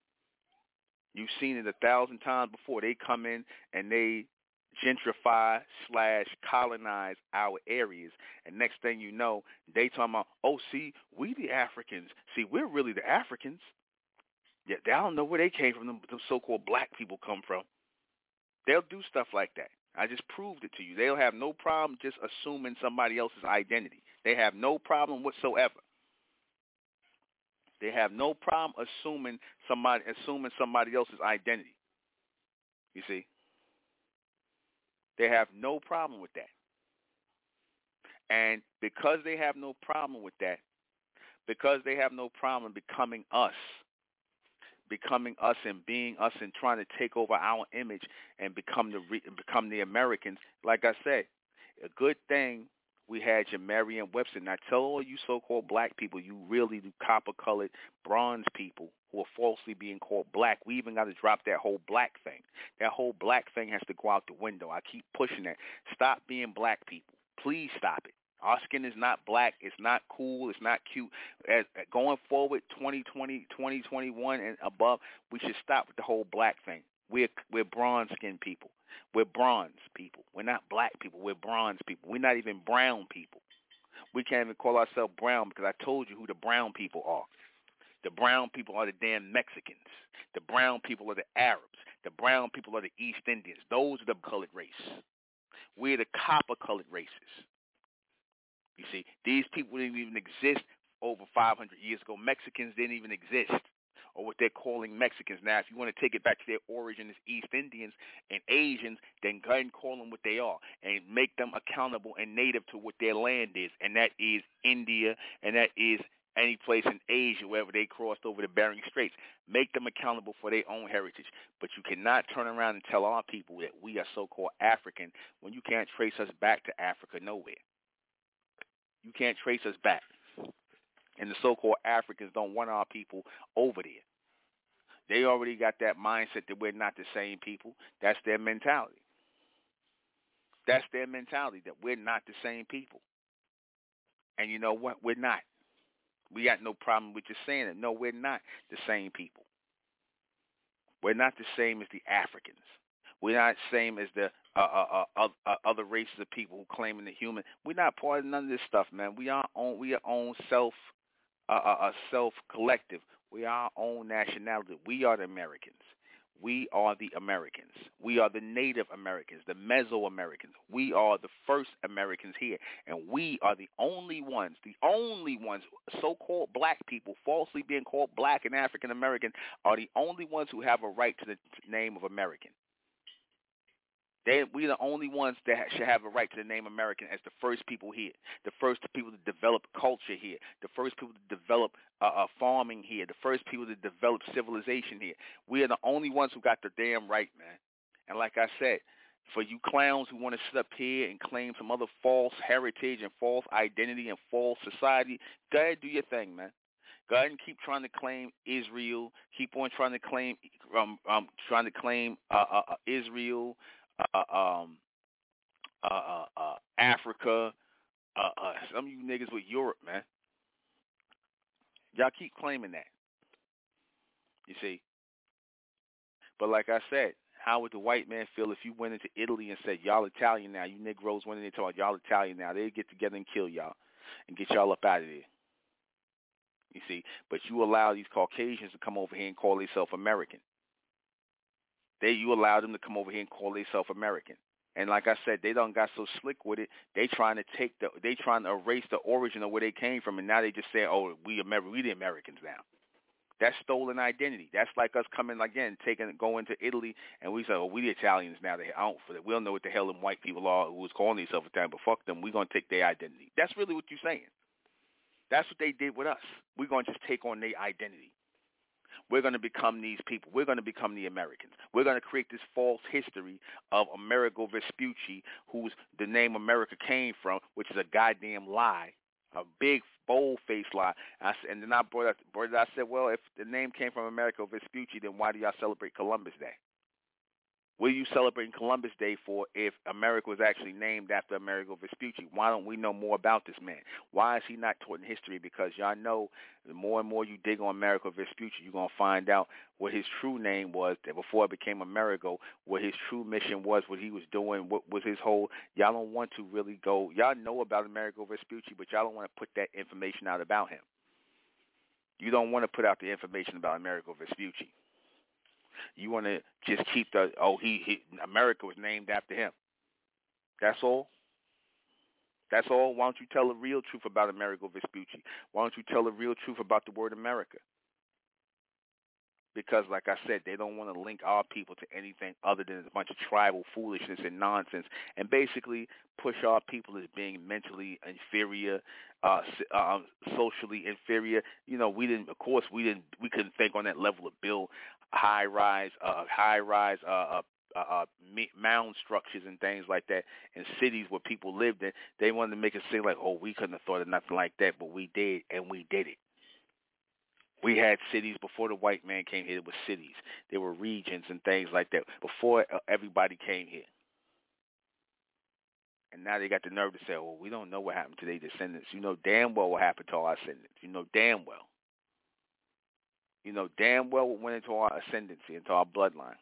You've seen it 1,000 times before. They come in and they gentrify / colonize our areas, and next thing you know, they talking about, see, we the Africans. See, we're really the Africans. Yeah, they don't know where they came from. The so-called black people come from. They'll do stuff like that. I just proved it to you. They'll have no problem just assuming somebody else's identity. They have no problem whatsoever. They have no problem assuming somebody else's identity. You see? They have no problem with that. And because they have no problem with that, because they have no problem becoming us and being us and trying to take over our image and become the Americans, like I said, a good thing we had your Merriam-Webster. Now tell all you so-called black people, you really do copper-colored bronze people who are falsely being called black. We even got to drop that whole black thing. That whole black thing has to go out the window. I keep pushing that. Stop being black people. Please stop it. Our skin is not black. It's not cool. It's not cute. Going forward, 2020, 2021 and above, we should stop with the whole black thing. We're bronze-skinned people. We're bronze people. We're not black people. We're bronze people. We're not even brown people. We can't even call ourselves brown because I told you who the brown people are. The brown people are the damn Mexicans. The brown people are the Arabs. The brown people are the East Indians. Those are the colored race. We're the copper-colored races. You see, these people didn't even exist over 500 years ago. Mexicans didn't even exist, or what they're calling Mexicans. Now, if you want to take it back to their origin as East Indians and Asians, then go ahead and call them what they are and make them accountable and native to what their land is, and that is India, and that is any place in Asia, wherever they crossed over the Bering Straits. Make them accountable for their own heritage. But you cannot turn around and tell our people that we are so-called African when you can't trace us back to Africa nowhere. You can't trace us back. And the so-called Africans don't want our people over there. They already got that mindset that we're not the same people. That's their mentality. That's their mentality, that we're not the same people. And you know what? We're not. We got no problem with just saying it. No, we're not the same people. We're not the same as the Africans. We're not the same as the other races of people who claiming the human. We're not part of none of this stuff, man. We are our own self collective. We are our own nationality. We are the Americans. We are the Americans. We are the Native Americans, the Mesoamericans. We are the first Americans here. And we are the only ones, so-called black people, falsely being called black and African American, are the only ones who have a right to the name of American. We are the only ones that should have a right to the name American as the first people here, the first people to develop culture here, the first people to develop farming here, the first people to develop civilization here. We are the only ones who got the damn right, man. And like I said, for you clowns who want to sit up here and claim some other false heritage and false identity and false society, go ahead and do your thing, man. Go ahead and keep trying to claim Israel. Keep on trying to claim Israel. Africa, some of you niggas with Europe, man. Y'all keep claiming that. You see. But like I said, how would the white man feel if you went into Italy and said, y'all Italian now, you Negroes went in there talking, y'all Italian now, they'd get together and kill y'all and get y'all up out of there. You see. But you allow these Caucasians to come over here and call themselves American. You allow them to come over here and call themselves American. And like I said, they done got so slick with it, they trying to erase the origin of where they came from, and now they just say, oh, we the Americans now. That's stolen identity. That's like us coming again, going to Italy, and we say, oh, we the Italians now. We don't know what the hell them white people are who was calling themselves Italian, but fuck them. We're going to take their identity. That's really what you're saying. That's what they did with us. We're going to just take on their identity. We're going to become these people. We're going to become the Americans. We're going to create this false history of Amerigo Vespucci, whose the name America came from, which is a goddamn lie, a big, bold-faced lie. And then I brought it. I said, well, if the name came from Amerigo Vespucci, then why do y'all celebrate Columbus Day? What are you celebrating Columbus Day for if America was actually named after Amerigo Vespucci? Why don't we know more about this man? Why is he not taught in history? Because y'all know the more and more you dig on Amerigo Vespucci, you're going to find out what his true name was before it became Amerigo, what his true mission was, what he was doing, what was his whole. Y'all don't want to really go. Y'all know about Amerigo Vespucci, but y'all don't want to put that information out about him. You don't want to put out the information about Amerigo Vespucci. You want to just keep America was named after him. That's all. That's all. Why don't you tell the real truth about Amerigo Vespucci? Why don't you tell the real truth about the word America? Because, like I said, they don't want to link our people to anything other than a bunch of tribal foolishness and nonsense, and basically push our people as being mentally inferior, socially inferior. You know, we couldn't think on that level of build high-rise mound structures and things like that in cities where people lived in. They wanted to make it seem like, oh, we couldn't have thought of nothing like that, but we did, and we did it. We had cities before the white man came here. There were cities. There were regions and things like that before everybody came here. And now they got the nerve to say, well, we don't know what happened to their descendants. You know damn well what happened to our descendants. You know damn well. You know damn well what went into our ascendancy, into our bloodline.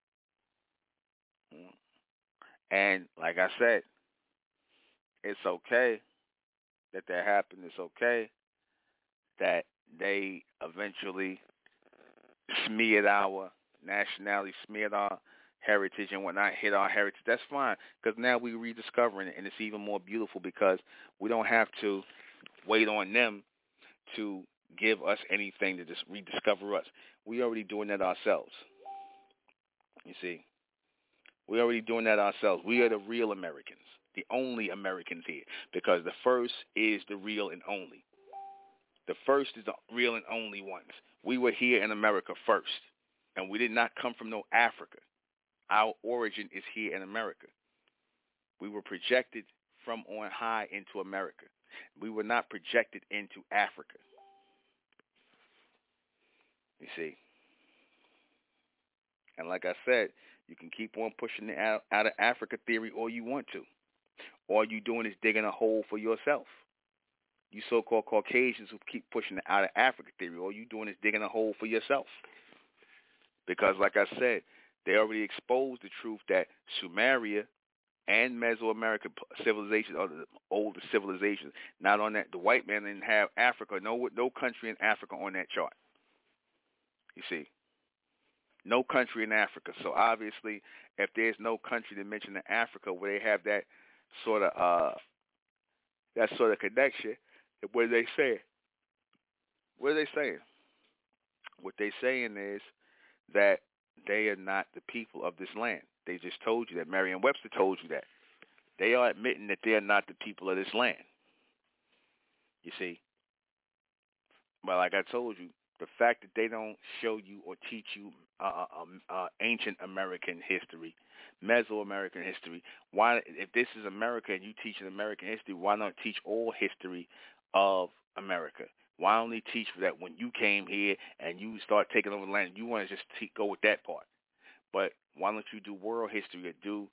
And like I said, it's okay that happened. It's okay that they eventually smeared our nationality, smeared our heritage and whatnot, hit our heritage. That's fine, because now we're rediscovering it, and it's even more beautiful because we don't have to wait on them to give us anything to just rediscover us. We're already doing that ourselves. You see, we're already doing that ourselves. We are the real Americans, the only Americans here, because the first is the real and only. The first is the real and only ones. We were here in America first, and we did not come from no Africa. Our origin is here in America. We were projected from on high into America. We were not projected into Africa. You see. And like I said, you can keep on pushing the out of Africa theory all you want to. All you doing is digging a hole for yourself. You so-called Caucasians who keep pushing the out of Africa theory, all you doing is digging a hole for yourself. Because like I said, they already exposed the truth that Sumeria and Mesoamerican civilizations are the older civilizations. Not on that. The white man didn't have Africa, no country in Africa on that chart. You see. No country in Africa. So obviously, if there's no country to mention in Africa where they have that sort of connection, what are they saying? What are they saying? What they're saying is that they are not the people of this land. They just told you that. Merriam-Webster told you that. They are admitting that they are not the people of this land. You see? But like I told you, the fact that they don't show you or teach you ancient American history, Mesoamerican history, why, if this is America and you teach an American history, why not teach all history of America? Why only teach that when you came here and you start taking over the land, you want to just go with that part? But why don't you do world history or do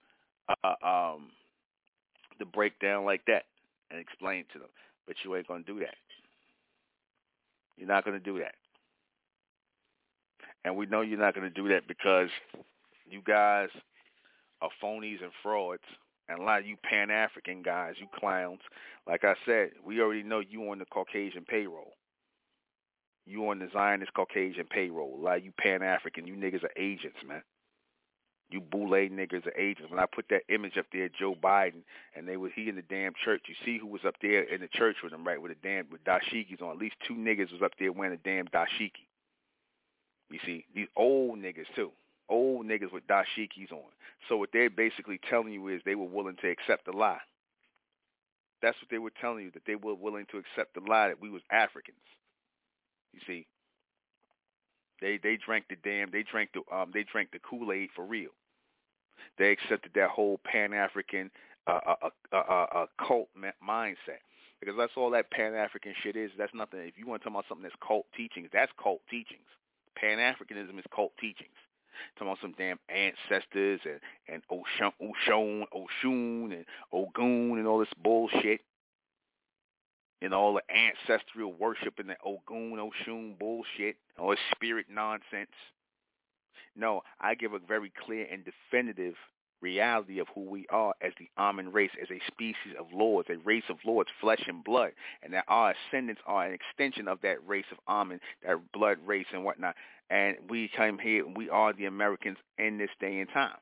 the breakdown like that and explain it to them? But you ain't going to do that. You're not going to do that. And we know you're not going to do that because you guys are phonies and frauds. And a lot of you Pan-African guys, you clowns, like I said, we already know you on the Caucasian payroll. You on the Zionist Caucasian payroll. A lot of you Pan-African, you niggas are agents, man. You boule niggas are agents. When I put that image up there, Joe Biden, and he in the damn church, you see who was up there in the church with him, right, with dashikis on. At least two niggas was up there wearing a damn dashiki. You see, these old niggas too. Old niggas with dashikis on. So what they're basically telling you is they were willing to accept the lie. That's what they were telling you, that they were willing to accept the lie that we was Africans. You see, they drank the Kool-Aid for real. They accepted that whole Pan-African cult mindset, because that's all that Pan-African shit is. That's nothing. If you want to talk about something that's cult teachings, that's cult teachings. Pan-Africanism is cult teachings. Talking about some damn ancestors and Oshun and Ogun and all this bullshit. And all the ancestral worship and the Ogun, Oshun bullshit, all this spirit nonsense. No, I give a very clear and definitive reality of who we are as the Amun race, as a species of lords, a race of lords, flesh and blood, and that our ascendants are an extension of that race of Amun, that blood race and whatnot. And we came here, and we are the Americans in this day and time.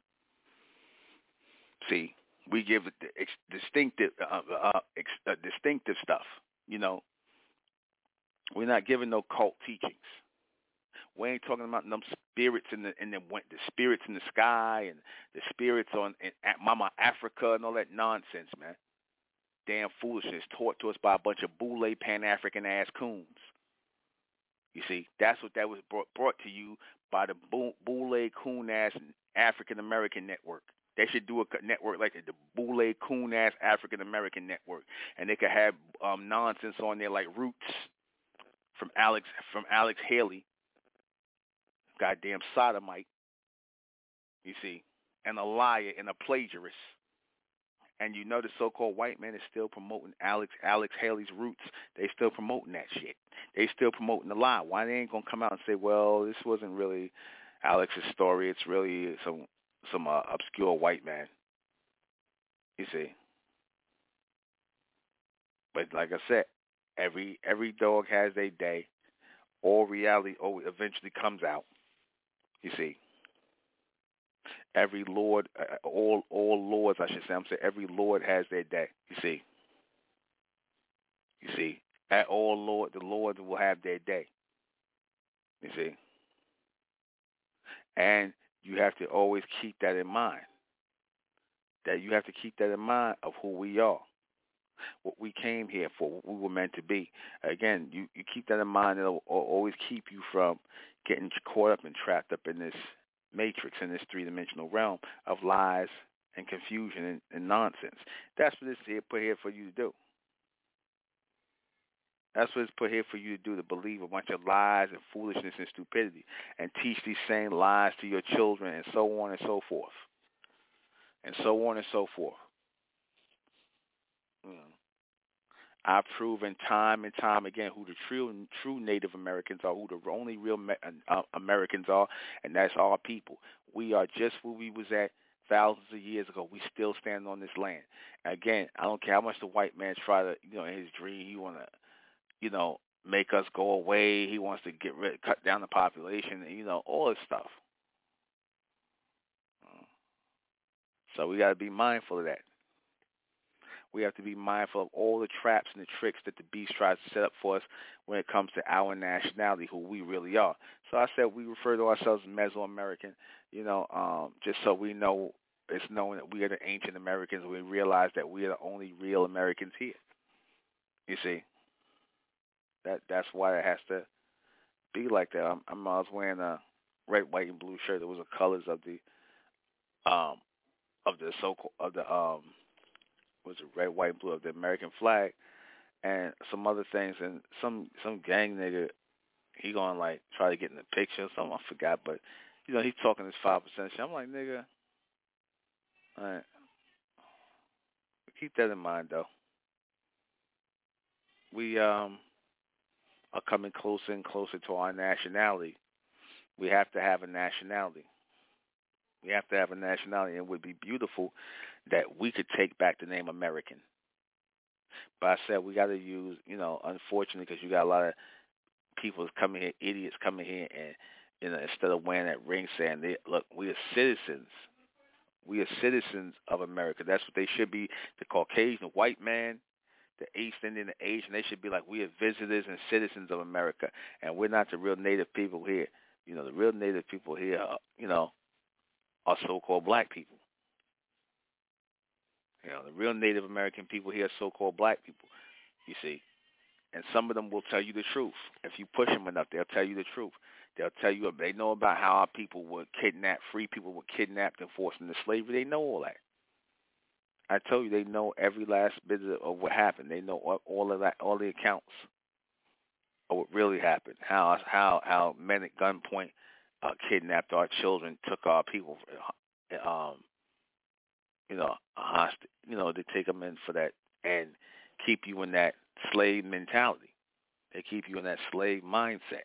See, we give distinctive stuff. You know, we're not giving no cult teachings. We ain't talking about them spirits the spirits in the sky and the spirits in Mama Africa and all that nonsense, man. Damn foolishness taught to us by a bunch of boule Pan-African ass coons. You see, that's what that was brought to you by the boule coon ass African American network. They should do a network like the boule coon ass African American network, and they could have nonsense on there like Roots from Alex Haley. Goddamn sodomite, you see, and a liar and a plagiarist. And you know the so-called white man is still promoting Alex Haley's Roots. They still promoting that shit. They still promoting the lie. Why they ain't gonna come out and say, well, this wasn't really Alex's story. It's really some obscure white man. You see. But like I said, every dog has their day. All reality eventually comes out. You see, every lord, all lords, I should say. I'm saying every lord has their day. You see, at all the lords will have their day. You see, and you have to always keep that in mind. That you have to keep that in mind of who we are. what we came here for, what we were meant to be. Again, you keep that in mind. It'll always keep you from getting caught up and trapped up in this matrix, in this three-dimensional realm of lies and confusion and nonsense. That's what it's put here for you to do. That's what it's put here for you to do, to believe a bunch of lies and foolishness and stupidity and teach these same lies to your children and so on and so forth. And so on and so forth. I've proven time and time again who the true Native Americans are, who the only real Americans are, and that's our people. We are just where we was at thousands of years ago. We still stand on this land. Again, I don't care how much the white man try to, in his dream, he want to, make us go away. He wants to cut down the population, all this stuff. So we got to be mindful of that. We have to be mindful of all the traps and the tricks that the beast tries to set up for us when it comes to our nationality, who we really are. So I said we refer to ourselves as Mesoamerican, just so we know, it's known that we are the ancient Americans. We realize that we are the only real Americans here. You see, that's why it has to be like that. I was wearing a red, white, and blue shirt. It was the colors of the was it red, white, and blue of the American flag, and some other things, and some gang nigga, he gonna try to get in the picture or something, I forgot, but he's talking this 5% shit. I'm like, nigga, all right, keep that in mind though. We are coming closer and closer to our nationality. We have to have a nationality. We have to have a nationality, and it would be beautiful that we could take back the name American. But I said we got to use, unfortunately, because you got a lot of people coming here, idiots coming here, and instead of wearing that ring, saying, look, we are citizens. We are citizens of America. That's what they should be. The Caucasian, the white man, the East Indian, the Asian, they should be like, we are visitors and citizens of America, and we're not the real native people here. The real native people here, are so-called black people. The real Native American people here are so-called black people, you see. And some of them will tell you the truth. If you push them enough, they'll tell you the truth. They'll tell you, they know about how our people were kidnapped, free people were kidnapped and forced into slavery. They know all that. I told you, they know every last bit of what happened. They know all of that, all the accounts of what really happened, how men at gunpoint kidnapped our children, took our people, hostage, to take them in for that and keep you in that slave mentality. They keep you in that slave mindset.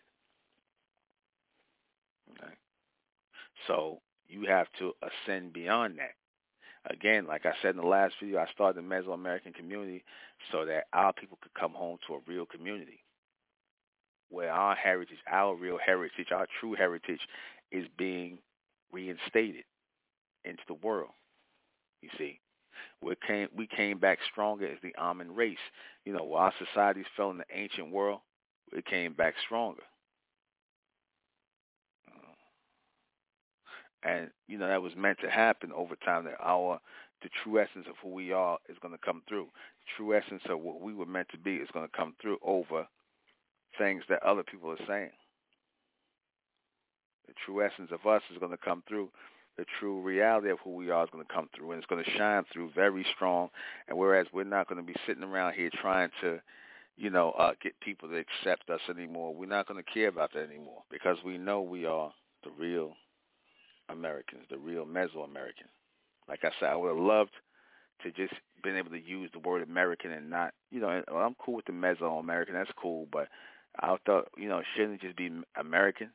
Okay? So you have to ascend beyond that. Again, like I said in the last video, I started the Mesoamerican community so that our people could come home to a real community where our heritage, our real heritage, our true heritage is being reinstated into the world. You see, we came back stronger as the Amun race. While our societies fell in the ancient world, we came back stronger. And, that was meant to happen over time, that the true essence of who we are is going to come through. The true essence of what we were meant to be is going to come through over things that other people are saying. The true essence of us is going to come through. The true reality of who we are is going to come through, and it's going to shine through very strong. And whereas we're not going to be sitting around here trying to, get people to accept us anymore, we're not going to care about that anymore, because we know we are the real Americans, the real Mesoamerican. Like I said, I would have loved to just been able to use the word American and not, I'm cool with the Mesoamerican, that's cool, but I thought, shouldn't it just be American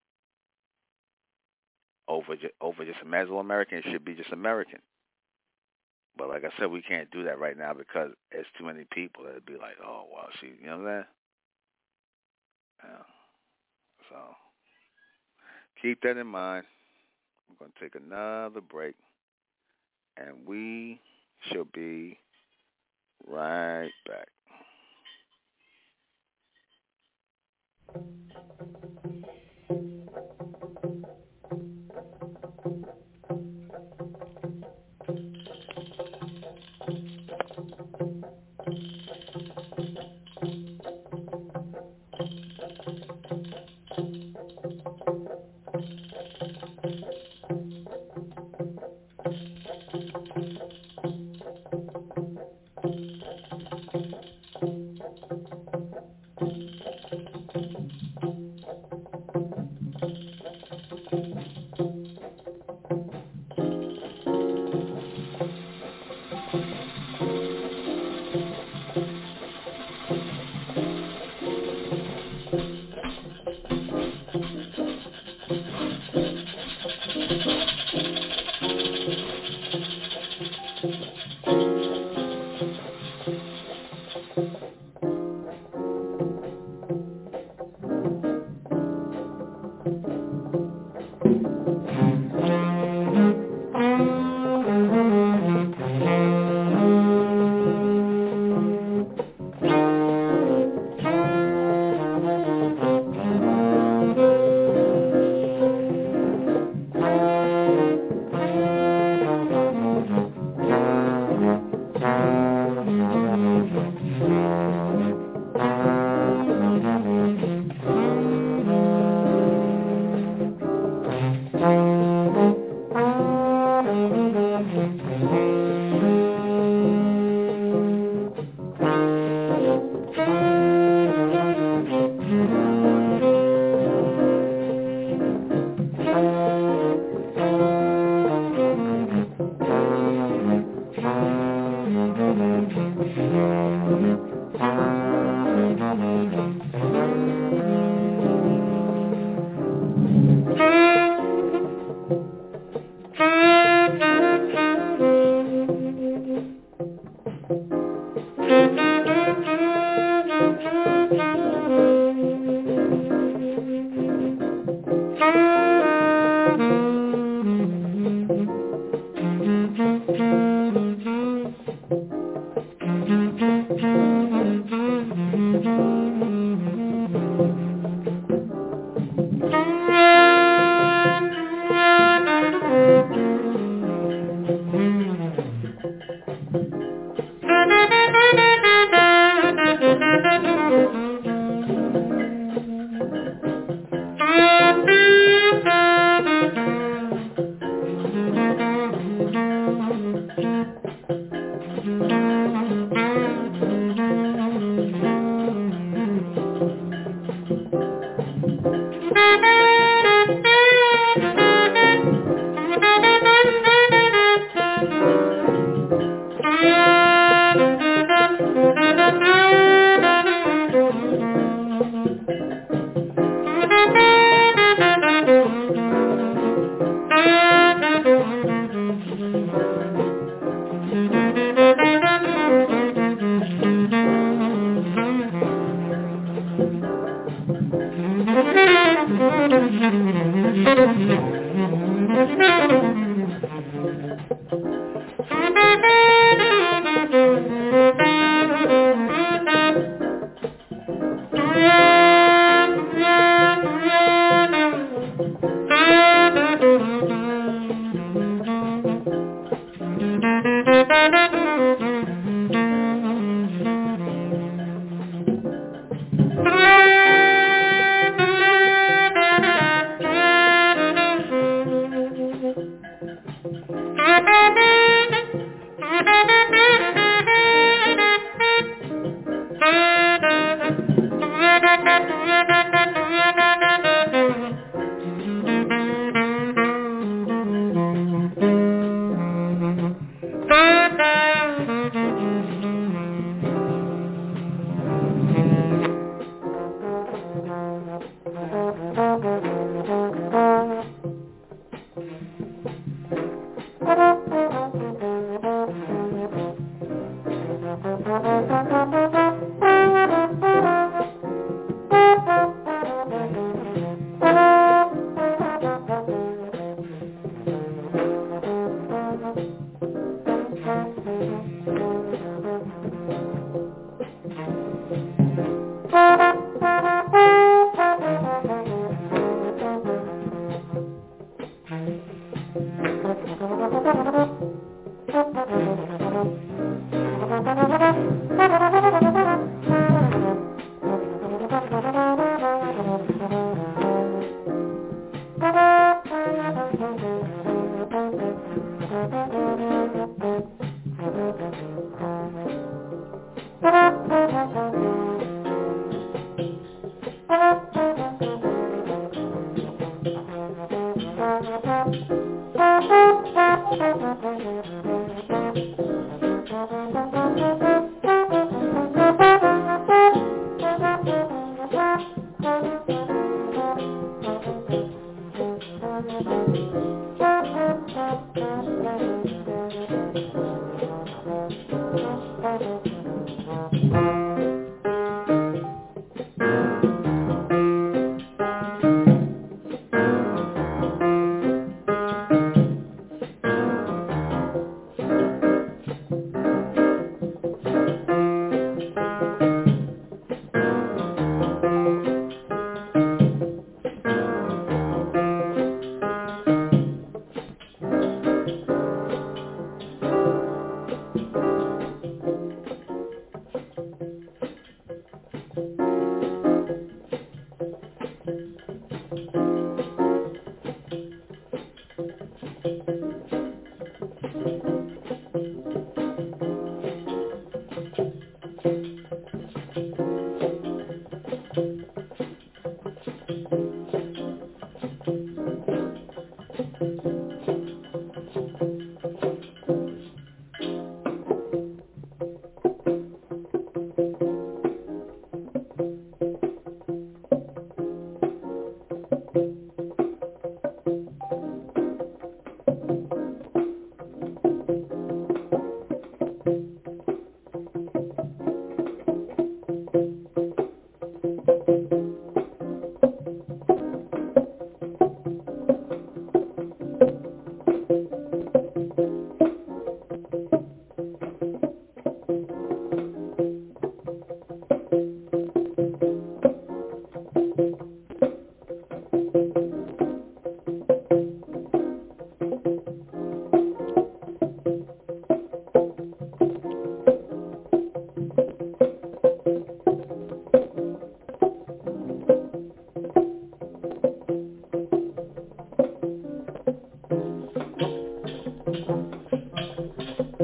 over just Mesoamerican? It should be just American. But like I said, we can't do that right now because there's too many people that would be like, oh, well, you know what I'm saying? Yeah. So keep that in mind. We're going to take another break, and we shall be right back.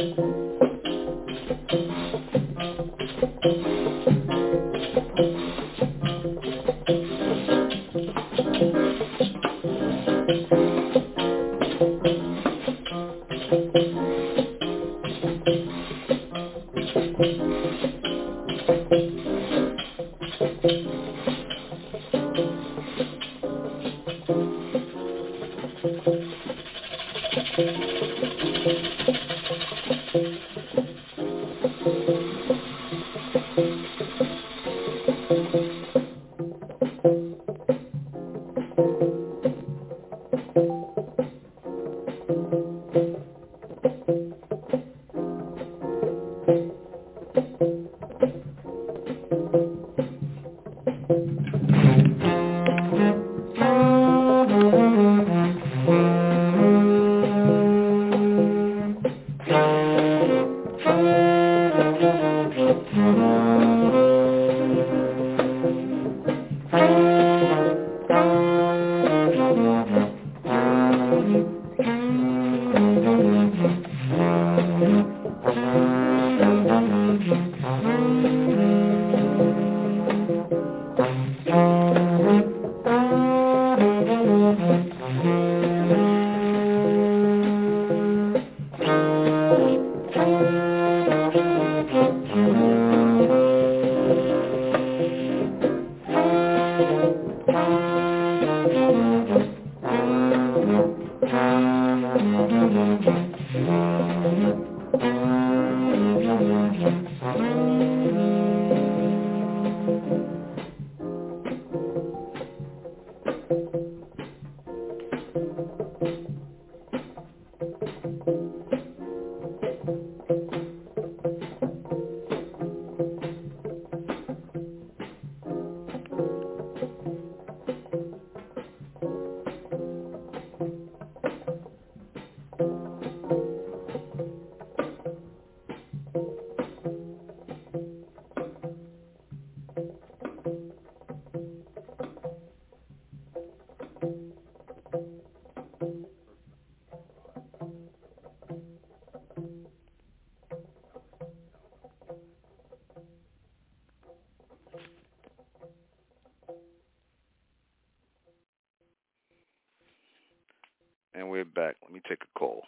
And we're back. Let me take a call.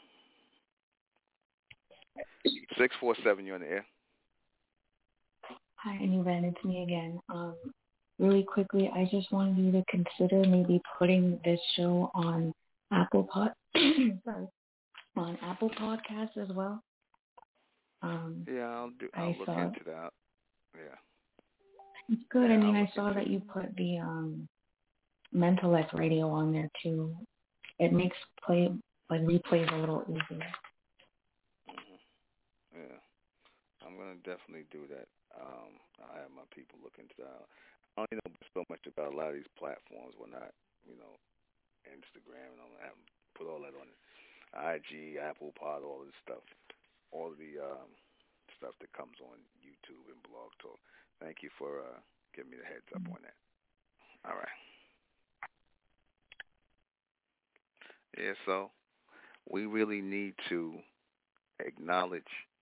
647, you're on the air. Hi, Annie, it's me again. Really quickly, I just wanted you to consider maybe putting this show on Apple sorry, on Apple Podcasts as well. Yeah, I'll look into that. Yeah. It's good. Yeah, I mean, I saw that you put the Mentalist Radio on there too. It makes replays a little easier. Mm-hmm. Yeah, I'm gonna definitely do that. I have my people look into that. I only know so much about a lot of these platforms. We're not, Instagram, and I haven't put all that on it. IG, Apple Pod, all this stuff, all the stuff that comes on YouTube and Blog Talk. Thank you for giving me the heads up on that. All right. Yeah, so we really need to acknowledge,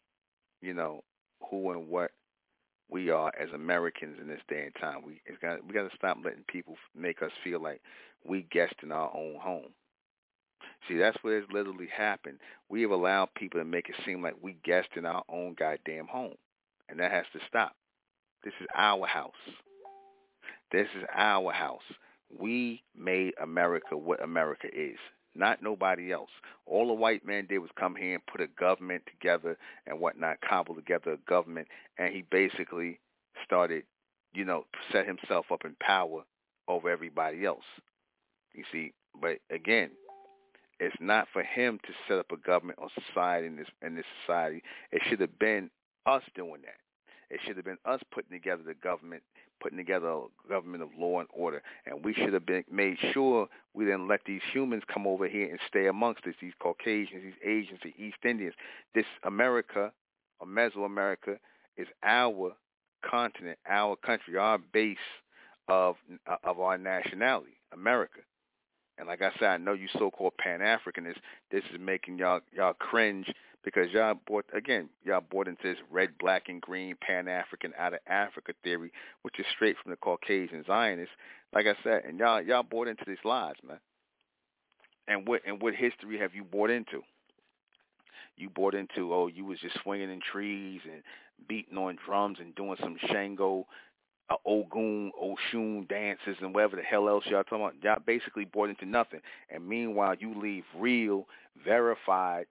who and what we are as Americans in this day and time. We got to stop letting people make us feel like we guests in our own home. See, that's where it's literally happened. We have allowed people to make it seem like we guests in our own goddamn home, and that has to stop. This is our house. This is our house. We made America what America is, not nobody else. All the white man did was come here and put a government together and whatnot, cobble together a government, and he basically started, set himself up in power over everybody else. You see, but again, it's not for him to set up a government or society in this society. It should have been us doing that. It should have been us putting together the government, putting together a government of law and order, and we should have made sure we didn't let these humans come over here and stay amongst us, these Caucasians, these Asians, the East Indians. This America, or Mesoamerica, is our continent, our country, our base of our nationality, America. And like I said, I know you so-called Pan-Africanists, this is making y'all cringe Because y'all bought into this red, black, and green Pan-African out of Africa theory, which is straight from the Caucasian Zionists. Like I said, and y'all bought into these lies, man. And what history have you bought into? You bought into, oh, you was just swinging in trees and beating on drums and doing some Shango, Ogun, Oshun dances and whatever the hell else y'all talking about. Y'all basically bought into nothing. And meanwhile, you leave real, verified,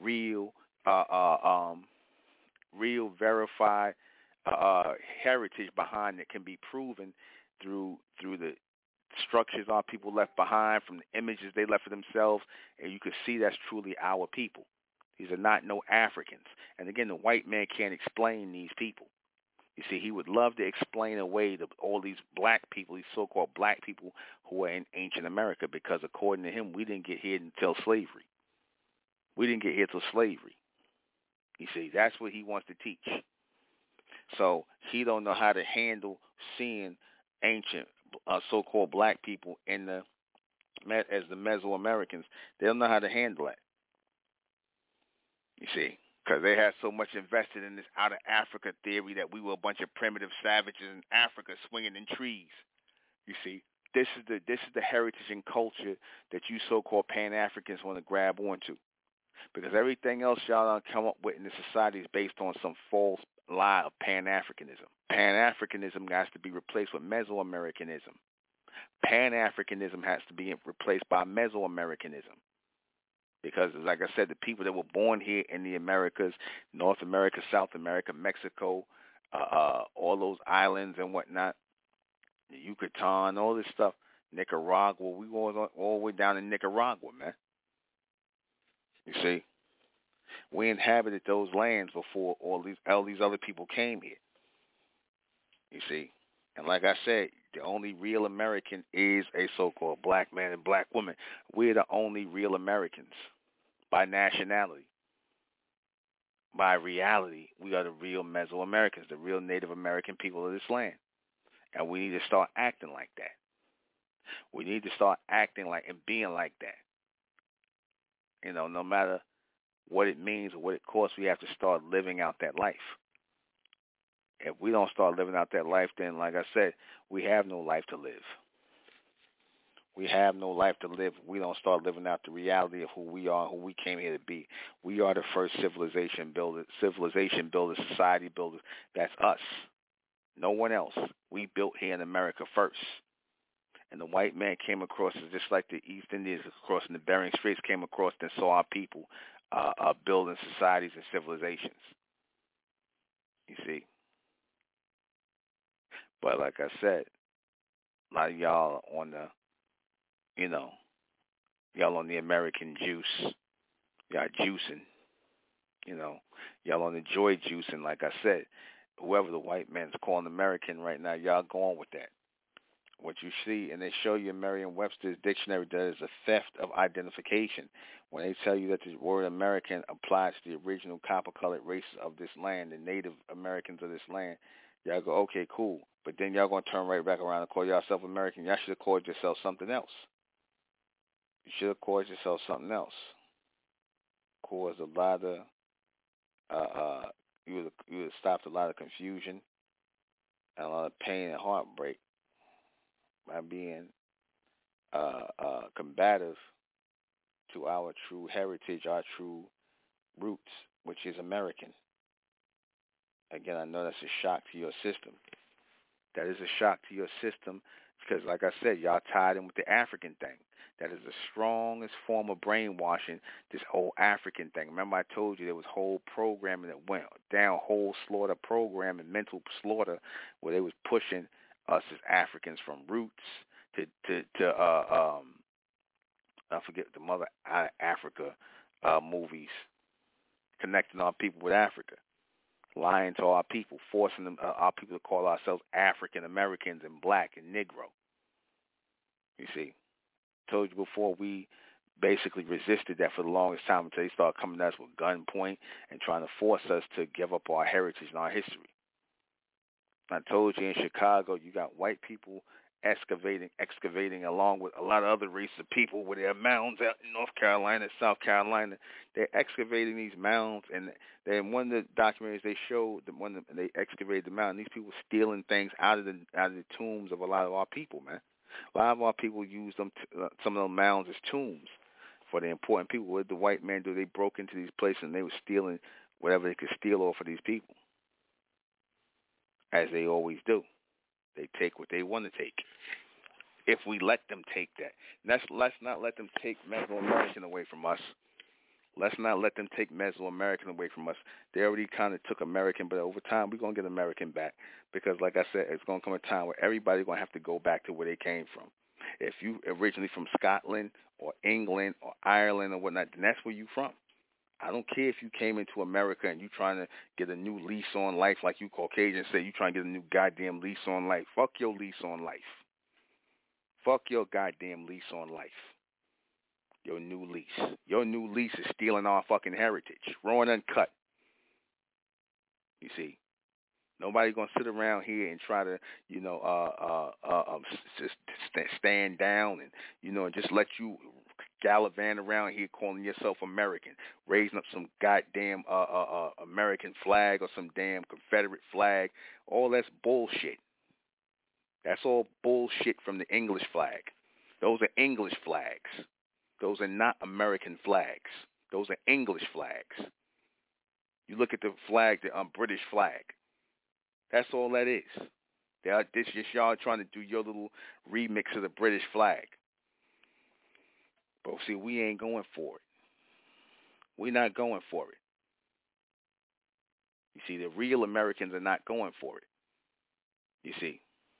verified heritage behind that can be proven through the structures our people left behind, from the images they left for themselves, and you can see that's truly our people. These are not no Africans. And again, the white man can't explain these people. You see, he would love to explain away all these black people, these so-called black people who are in ancient America, because according to him, we didn't get here until slavery. We didn't get here till slavery. You see, that's what he wants to teach. So he don't know how to handle seeing ancient so-called black people as the Mesoamericans. They don't know how to handle that. You see, because they had so much invested in this out of Africa theory that we were a bunch of primitive savages in Africa swinging in trees. You see, this is the heritage and culture that you so-called Pan-Africans want to grab onto, because everything else y'all come up with in the society is based on some false lie of Pan-Africanism. Pan-Africanism has to be replaced with Mesoamericanism. Pan-Africanism has to be replaced by Mesoamericanism. Because, like I said, the people that were born here in the Americas, North America, South America, Mexico, all those islands and whatnot, the Yucatan, all this stuff, Nicaragua, we go all the way down in Nicaragua, man. You see? We inhabited those lands before all these other people came here. You see? And like I said, the only real American is a so-called black man and black woman. We're the only real Americans. By nationality, by reality, we are the real Mesoamericans, the real Native American people of this land. And we need to start acting like that. We need to start acting like and being like that. You know, no matter what it means or what it costs, we have to start living out that life. If we don't start living out that life, then, like I said, we have no life to live. We have no life to live. We don't start living out the reality of who we are, who we came here to be. We are the first civilization builders, society builders. That's us. No one else. We built here in America first. And the white man came across, just like the East Indians crossing the Bering Straits came across and saw our people building societies and civilizations. You see? But like I said, a lot of y'all on the y'all on the American juice. Y'all juicing. Y'all on the joy juicing, like I said. Whoever the white man's calling American right now, y'all going with that. What you see, and they show you in Merriam-Webster's dictionary, that is a theft of identification. When they tell you that the word American applies to the original copper-colored races of this land, the Native Americans of this land, y'all go, okay, cool. But then y'all going to turn right back around and call yourself American. Y'all should have called yourself something else. You should have called yourself something else. Caused a lot of, you would have stopped a lot of confusion and a lot of pain and heartbreak by being combative to our true heritage, our true roots, which is American. Again, I know that's a shock to your system. That is a shock to your system because, like I said, y'all tied in with the African thing. That is the strongest form of brainwashing, this whole African thing. Remember I told you there was whole programming that went down, whole slaughter program and mental slaughter where they was pushing us as Africans from roots to I forget the Mother Africa movies, connecting our people with Africa, lying to our people, forcing them our people to call ourselves African Americans and black and Negro. You see, told you before, we basically resisted that for the longest time until they started coming at us with gunpoint and trying to force us to give up our heritage and our history. I told you in Chicago, you got white people excavating along with a lot of other races of people with their mounds out in North Carolina, South Carolina. They're excavating these mounds, and then one of the documentaries they showed, when they excavated the mound, these people stealing things out of the tombs of a lot of our people, man. A lot of our people use them, some of those mounds as tombs for the important people. What did the white man do? They broke into these places and they were stealing whatever they could steal off of these people, as they always do. They take what they want to take. If we let them take that, let's not let them take Mesoamerican away from us. Let's not let them take Mesoamerican away from us. They already kind of took American, but over time we're going to get American back because, like I said, it's going to come a time where everybody's going to have to go back to where they came from. If you originally from Scotland or England or Ireland or whatnot, then that's where you from. I don't care if you came into America and you trying to get a new lease on life, like you Caucasians say, you trying to get a new goddamn lease on life. Fuck your lease on life. Fuck your goddamn lease on life. Your new lease. Your new lease is stealing our fucking heritage, raw and uncut. You see, nobody's gonna sit around here and try to, just stand down and and just let you gallivant around here calling yourself American, raising up some goddamn American flag or some damn Confederate flag. All that's bullshit. That's all bullshit from the English flag. Those are English flags. Those are not American flags. Those are English flags. You look at the flag, the British flag. That's all that is. This just y'all trying to do your little remix of the British flag. But see, we ain't going for it. We're not going for it. You see, the real Americans are not going for it. You see.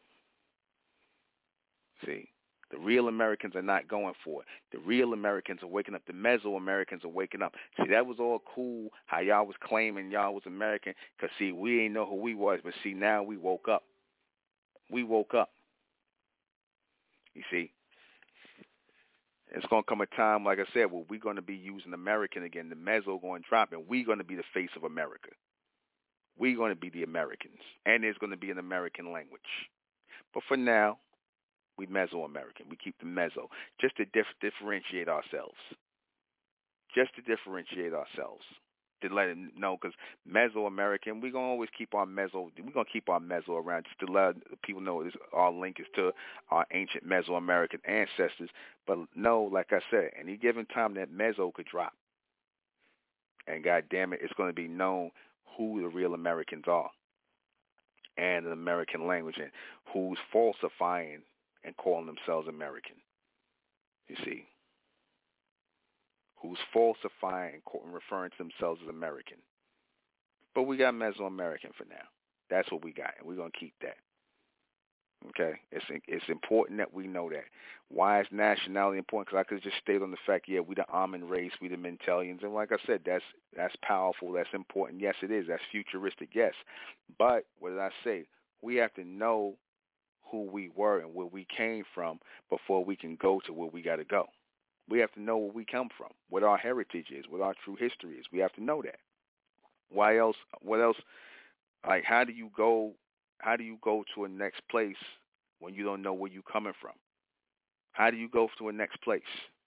The real Americans are not going for it. The real Americans are waking up. The Mesoamericans are waking up. See, that was all cool how y'all was claiming y'all was American because, see, we ain't know who we was. But, see, now we woke up. We woke up. You see. It's going to come a time, like I said, where we're going to be using American again. The Meso going to drop, and we're going to be the face of America. We're going to be the Americans. And there's going to be an American language. But for now, we Mesoamerican. We keep the Meso just to differentiate ourselves. Just to differentiate ourselves. To let them know, because Mesoamerican, we're going to always keep our Meso. We're going to keep our Meso around just to let people know our link is to our ancient Mesoamerican ancestors. But no, like I said, any given time that Meso could drop. And God damn it, it's going to be known who the real Americans are. And the American language and who's falsifying and calling themselves American. You see. Who's falsifying and referring to themselves as American. But we got Mesoamerican for now. That's what we got, and we're going to keep that. Okay? It's important that we know that. Why is nationality important? Because I could just state on the fact, yeah, we the Amun race, we the Mentalians, and like I said, that's powerful, that's important. Yes, it is. That's futuristic, yes. But, what did I say? We have to know who we were and where we came from before we can go to where we got to go. We have to know where we come from, what our heritage is, what our true history is. We have to know that. Why else? What else? Like, how do you go to a next place when you don't know where you're coming from? How do you go to a next place?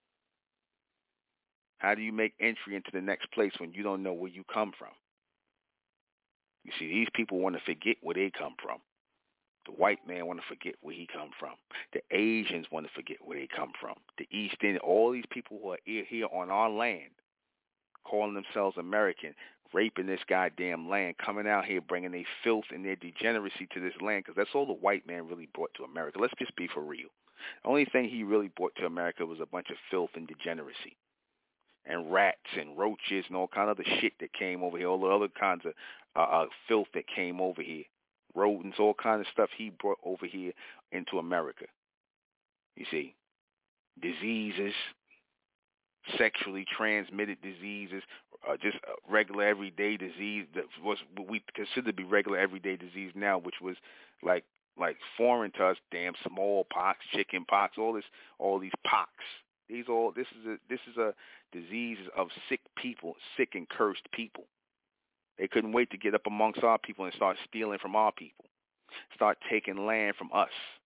How do you make entry into the next place when you don't know where you come from? You see, these people want to forget where they come from. The white man want to forget where he come from. The Asians want to forget where they come from. The East Indian, all these people who are here on our land, calling themselves American, raping this goddamn land, coming out here bringing their filth and their degeneracy to this land, because that's all the white man really brought to America. Let's just be for real. The only thing he really brought to America was a bunch of filth and degeneracy. And rats and roaches and all kind of other shit that came over here, all the other kinds of filth that came over here. Rodents, all kinds of stuff he brought over here into America. You see, diseases, sexually transmitted diseases, just regular everyday disease that was what we consider to be regular everyday disease now, which was like foreign to us. Damn smallpox, chicken pox, all these pox. This is a disease of sick people, sick and cursed people. They couldn't wait to get up amongst our people and start stealing from our people, start taking land from us,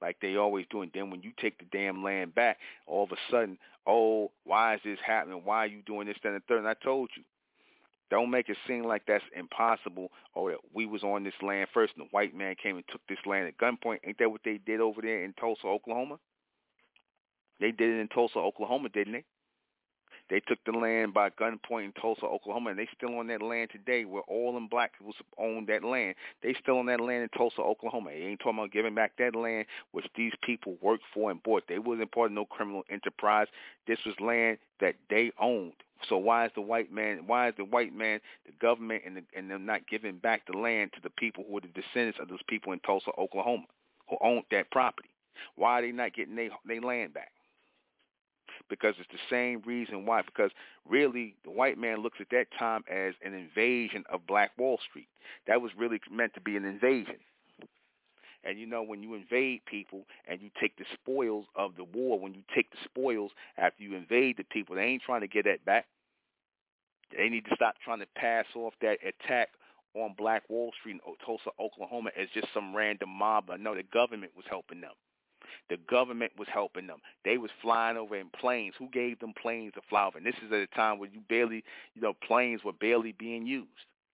like they always do. And then when you take the damn land back, all of a sudden, oh, why is this happening? Why are you doing this, that, and the third? And I told you, don't make it seem like that's impossible or that we was on this land first and the white man came and took this land at gunpoint. Ain't that what they did over there in Tulsa, Oklahoma? They did it in Tulsa, Oklahoma, didn't they? They took the land by gunpoint in Tulsa, Oklahoma, and they still on that land today where all them black people own that land. They still on that land in Tulsa, Oklahoma. They ain't talking about giving back that land which these people worked for and bought. They wasn't part of no criminal enterprise. This was land that they owned. So why is the white man, the government, and them not giving back the land to the people who are the descendants of those people in Tulsa, Oklahoma, who owned that property? Why are they not getting their land back? Because it's the same reason why. Because really, the white man looks at that time as an invasion of Black Wall Street. That was really meant to be an invasion. And you know, when you invade people and you take the spoils of the war, when you take the spoils after you invade the people, they ain't trying to get that back. They need to stop trying to pass off that attack on Black Wall Street in Tulsa, Oklahoma as just some random mob. No, the government was helping them. The government was helping them. They was flying over in planes. Who gave them planes to fly over? And this is at a time when planes were barely being used.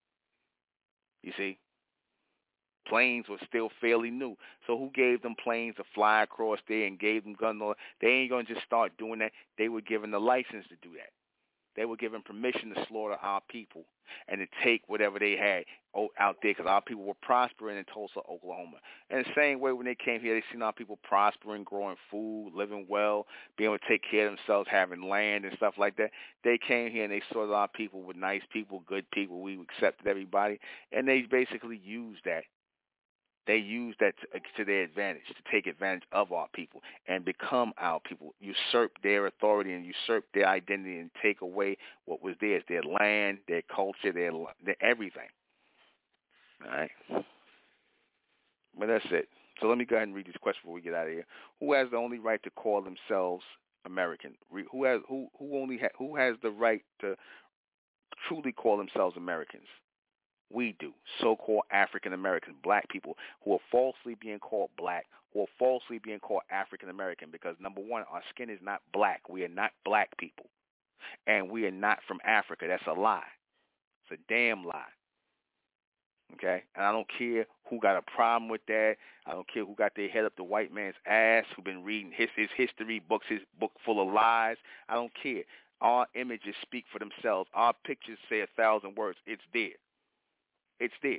You see? Planes were still fairly new. So who gave them planes to fly across there and gave them guns? They ain't going to just start doing that. They were given the license to do that. They were given permission to slaughter our people and to take whatever they had out there because our people were prospering in Tulsa, Oklahoma. And the same way when they came here, they seen our people prospering, growing food, living well, being able to take care of themselves, having land and stuff like that. They came here and they saw that our people were nice people, good people. We accepted everybody. And they basically used that. They use that to their advantage, to take advantage of our people and become our people, usurp their authority and usurp their identity and take away what was theirs, their land, their culture, their everything. All right? But that's it. So let me go ahead and read this question before we get out of here. Who has the only right to call themselves American? Who has the right to truly call themselves Americans? We do, so-called African Americans, black people who are falsely being called black, who are falsely being called African American because, number one, our skin is not black. We are not black people. And we are not from Africa. That's a lie. It's a damn lie. Okay? And I don't care who got a problem with that. I don't care who got their head up the white man's ass, who been reading his history books, his book full of lies. I don't care. Our images speak for themselves. Our pictures say 1,000 words. It's there. It's there.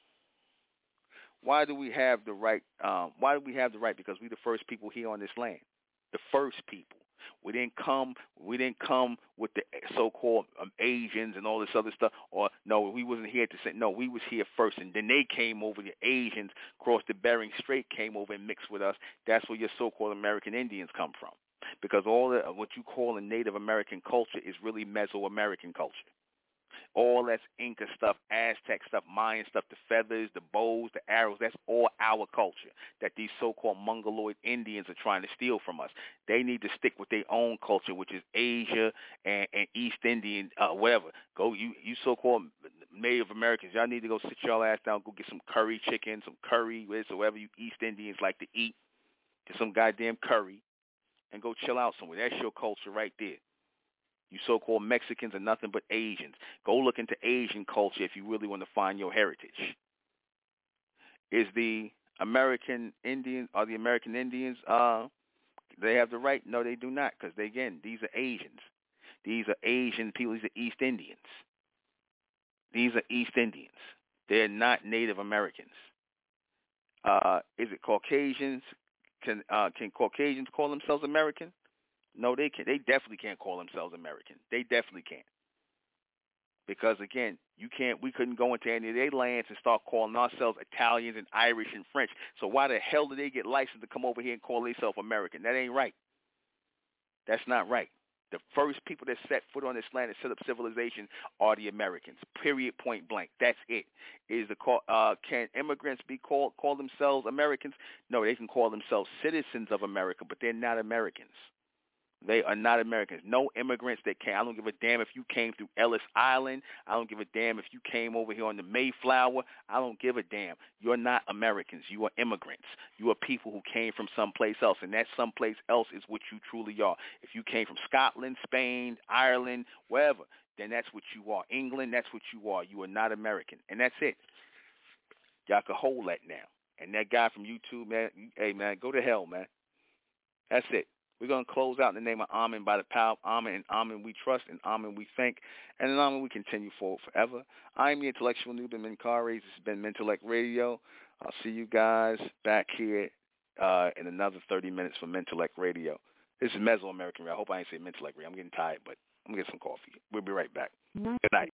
Why do we have the right? Because we're the first people here on this land. The first people. We didn't come with the so-called Asians and all this other stuff. Or no, we wasn't here to say no. We was here first, and then they came over. The Asians crossed the Bering Strait, came over and mixed with us. That's where your so-called American Indians come from. Because all what you call a Native American culture is really Mesoamerican culture. All that's Inca stuff, Aztec stuff, Mayan stuff, the feathers, the bows, the arrows, that's all our culture that these so-called Mongoloid Indians are trying to steal from us. They need to stick with their own culture, which is Asia and East Indian, whatever. Go, you so-called Native Americans, y'all need to go sit y'all ass down, go get some curry chicken, some curry, whatever you East Indians like to eat. Get some goddamn curry and go chill out somewhere. That's your culture right there. You so-called Mexicans are nothing but Asians. Go look into Asian culture if you really want to find your heritage. Is the American Indians, are the American Indians, they have the right? No, they do not, because, these are Asians. These are Asian people. These are East Indians. These are East Indians. They're not Native Americans. Is it Caucasians? Can Caucasians call themselves American? No, they can't. They definitely can't call themselves American. They definitely can't. Because, again, we couldn't go into any of their lands and start calling ourselves Italians and Irish and French. So why the hell did they get licensed to come over here and call themselves American? That ain't right. That's not right. The first people that set foot on this land and set up civilization are the Americans. Period. Point blank. That's it. Can immigrants call themselves Americans? No, they can call themselves citizens of America, but they're not Americans. They are not Americans. No immigrants that came. I don't give a damn if you came through Ellis Island. I don't give a damn if you came over here on the Mayflower. I don't give a damn. You're not Americans. You are immigrants. You are people who came from someplace else, and that someplace else is what you truly are. If you came from Scotland, Spain, Ireland, wherever, then that's what you are. England, that's what you are. You are not American, and that's it. Y'all can hold that now. And that guy from YouTube, man, hey, man, go to hell, man. That's it. We're going to close out in the name of Amen, by the power of Amen, and Amen we trust, and Amen we thank, and in Amen we continue forward forever. I'm the intellectual Nuben Menkarayzz. This has been Mentellect Radio. I'll see you guys back here in another 30 minutes for Mentellect Radio. This is Mesoamerican Radio. I hope I ain't say Mentellect Radio. I'm getting tired, but I'm going to get some coffee. We'll be right back. Good night.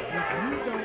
If you don't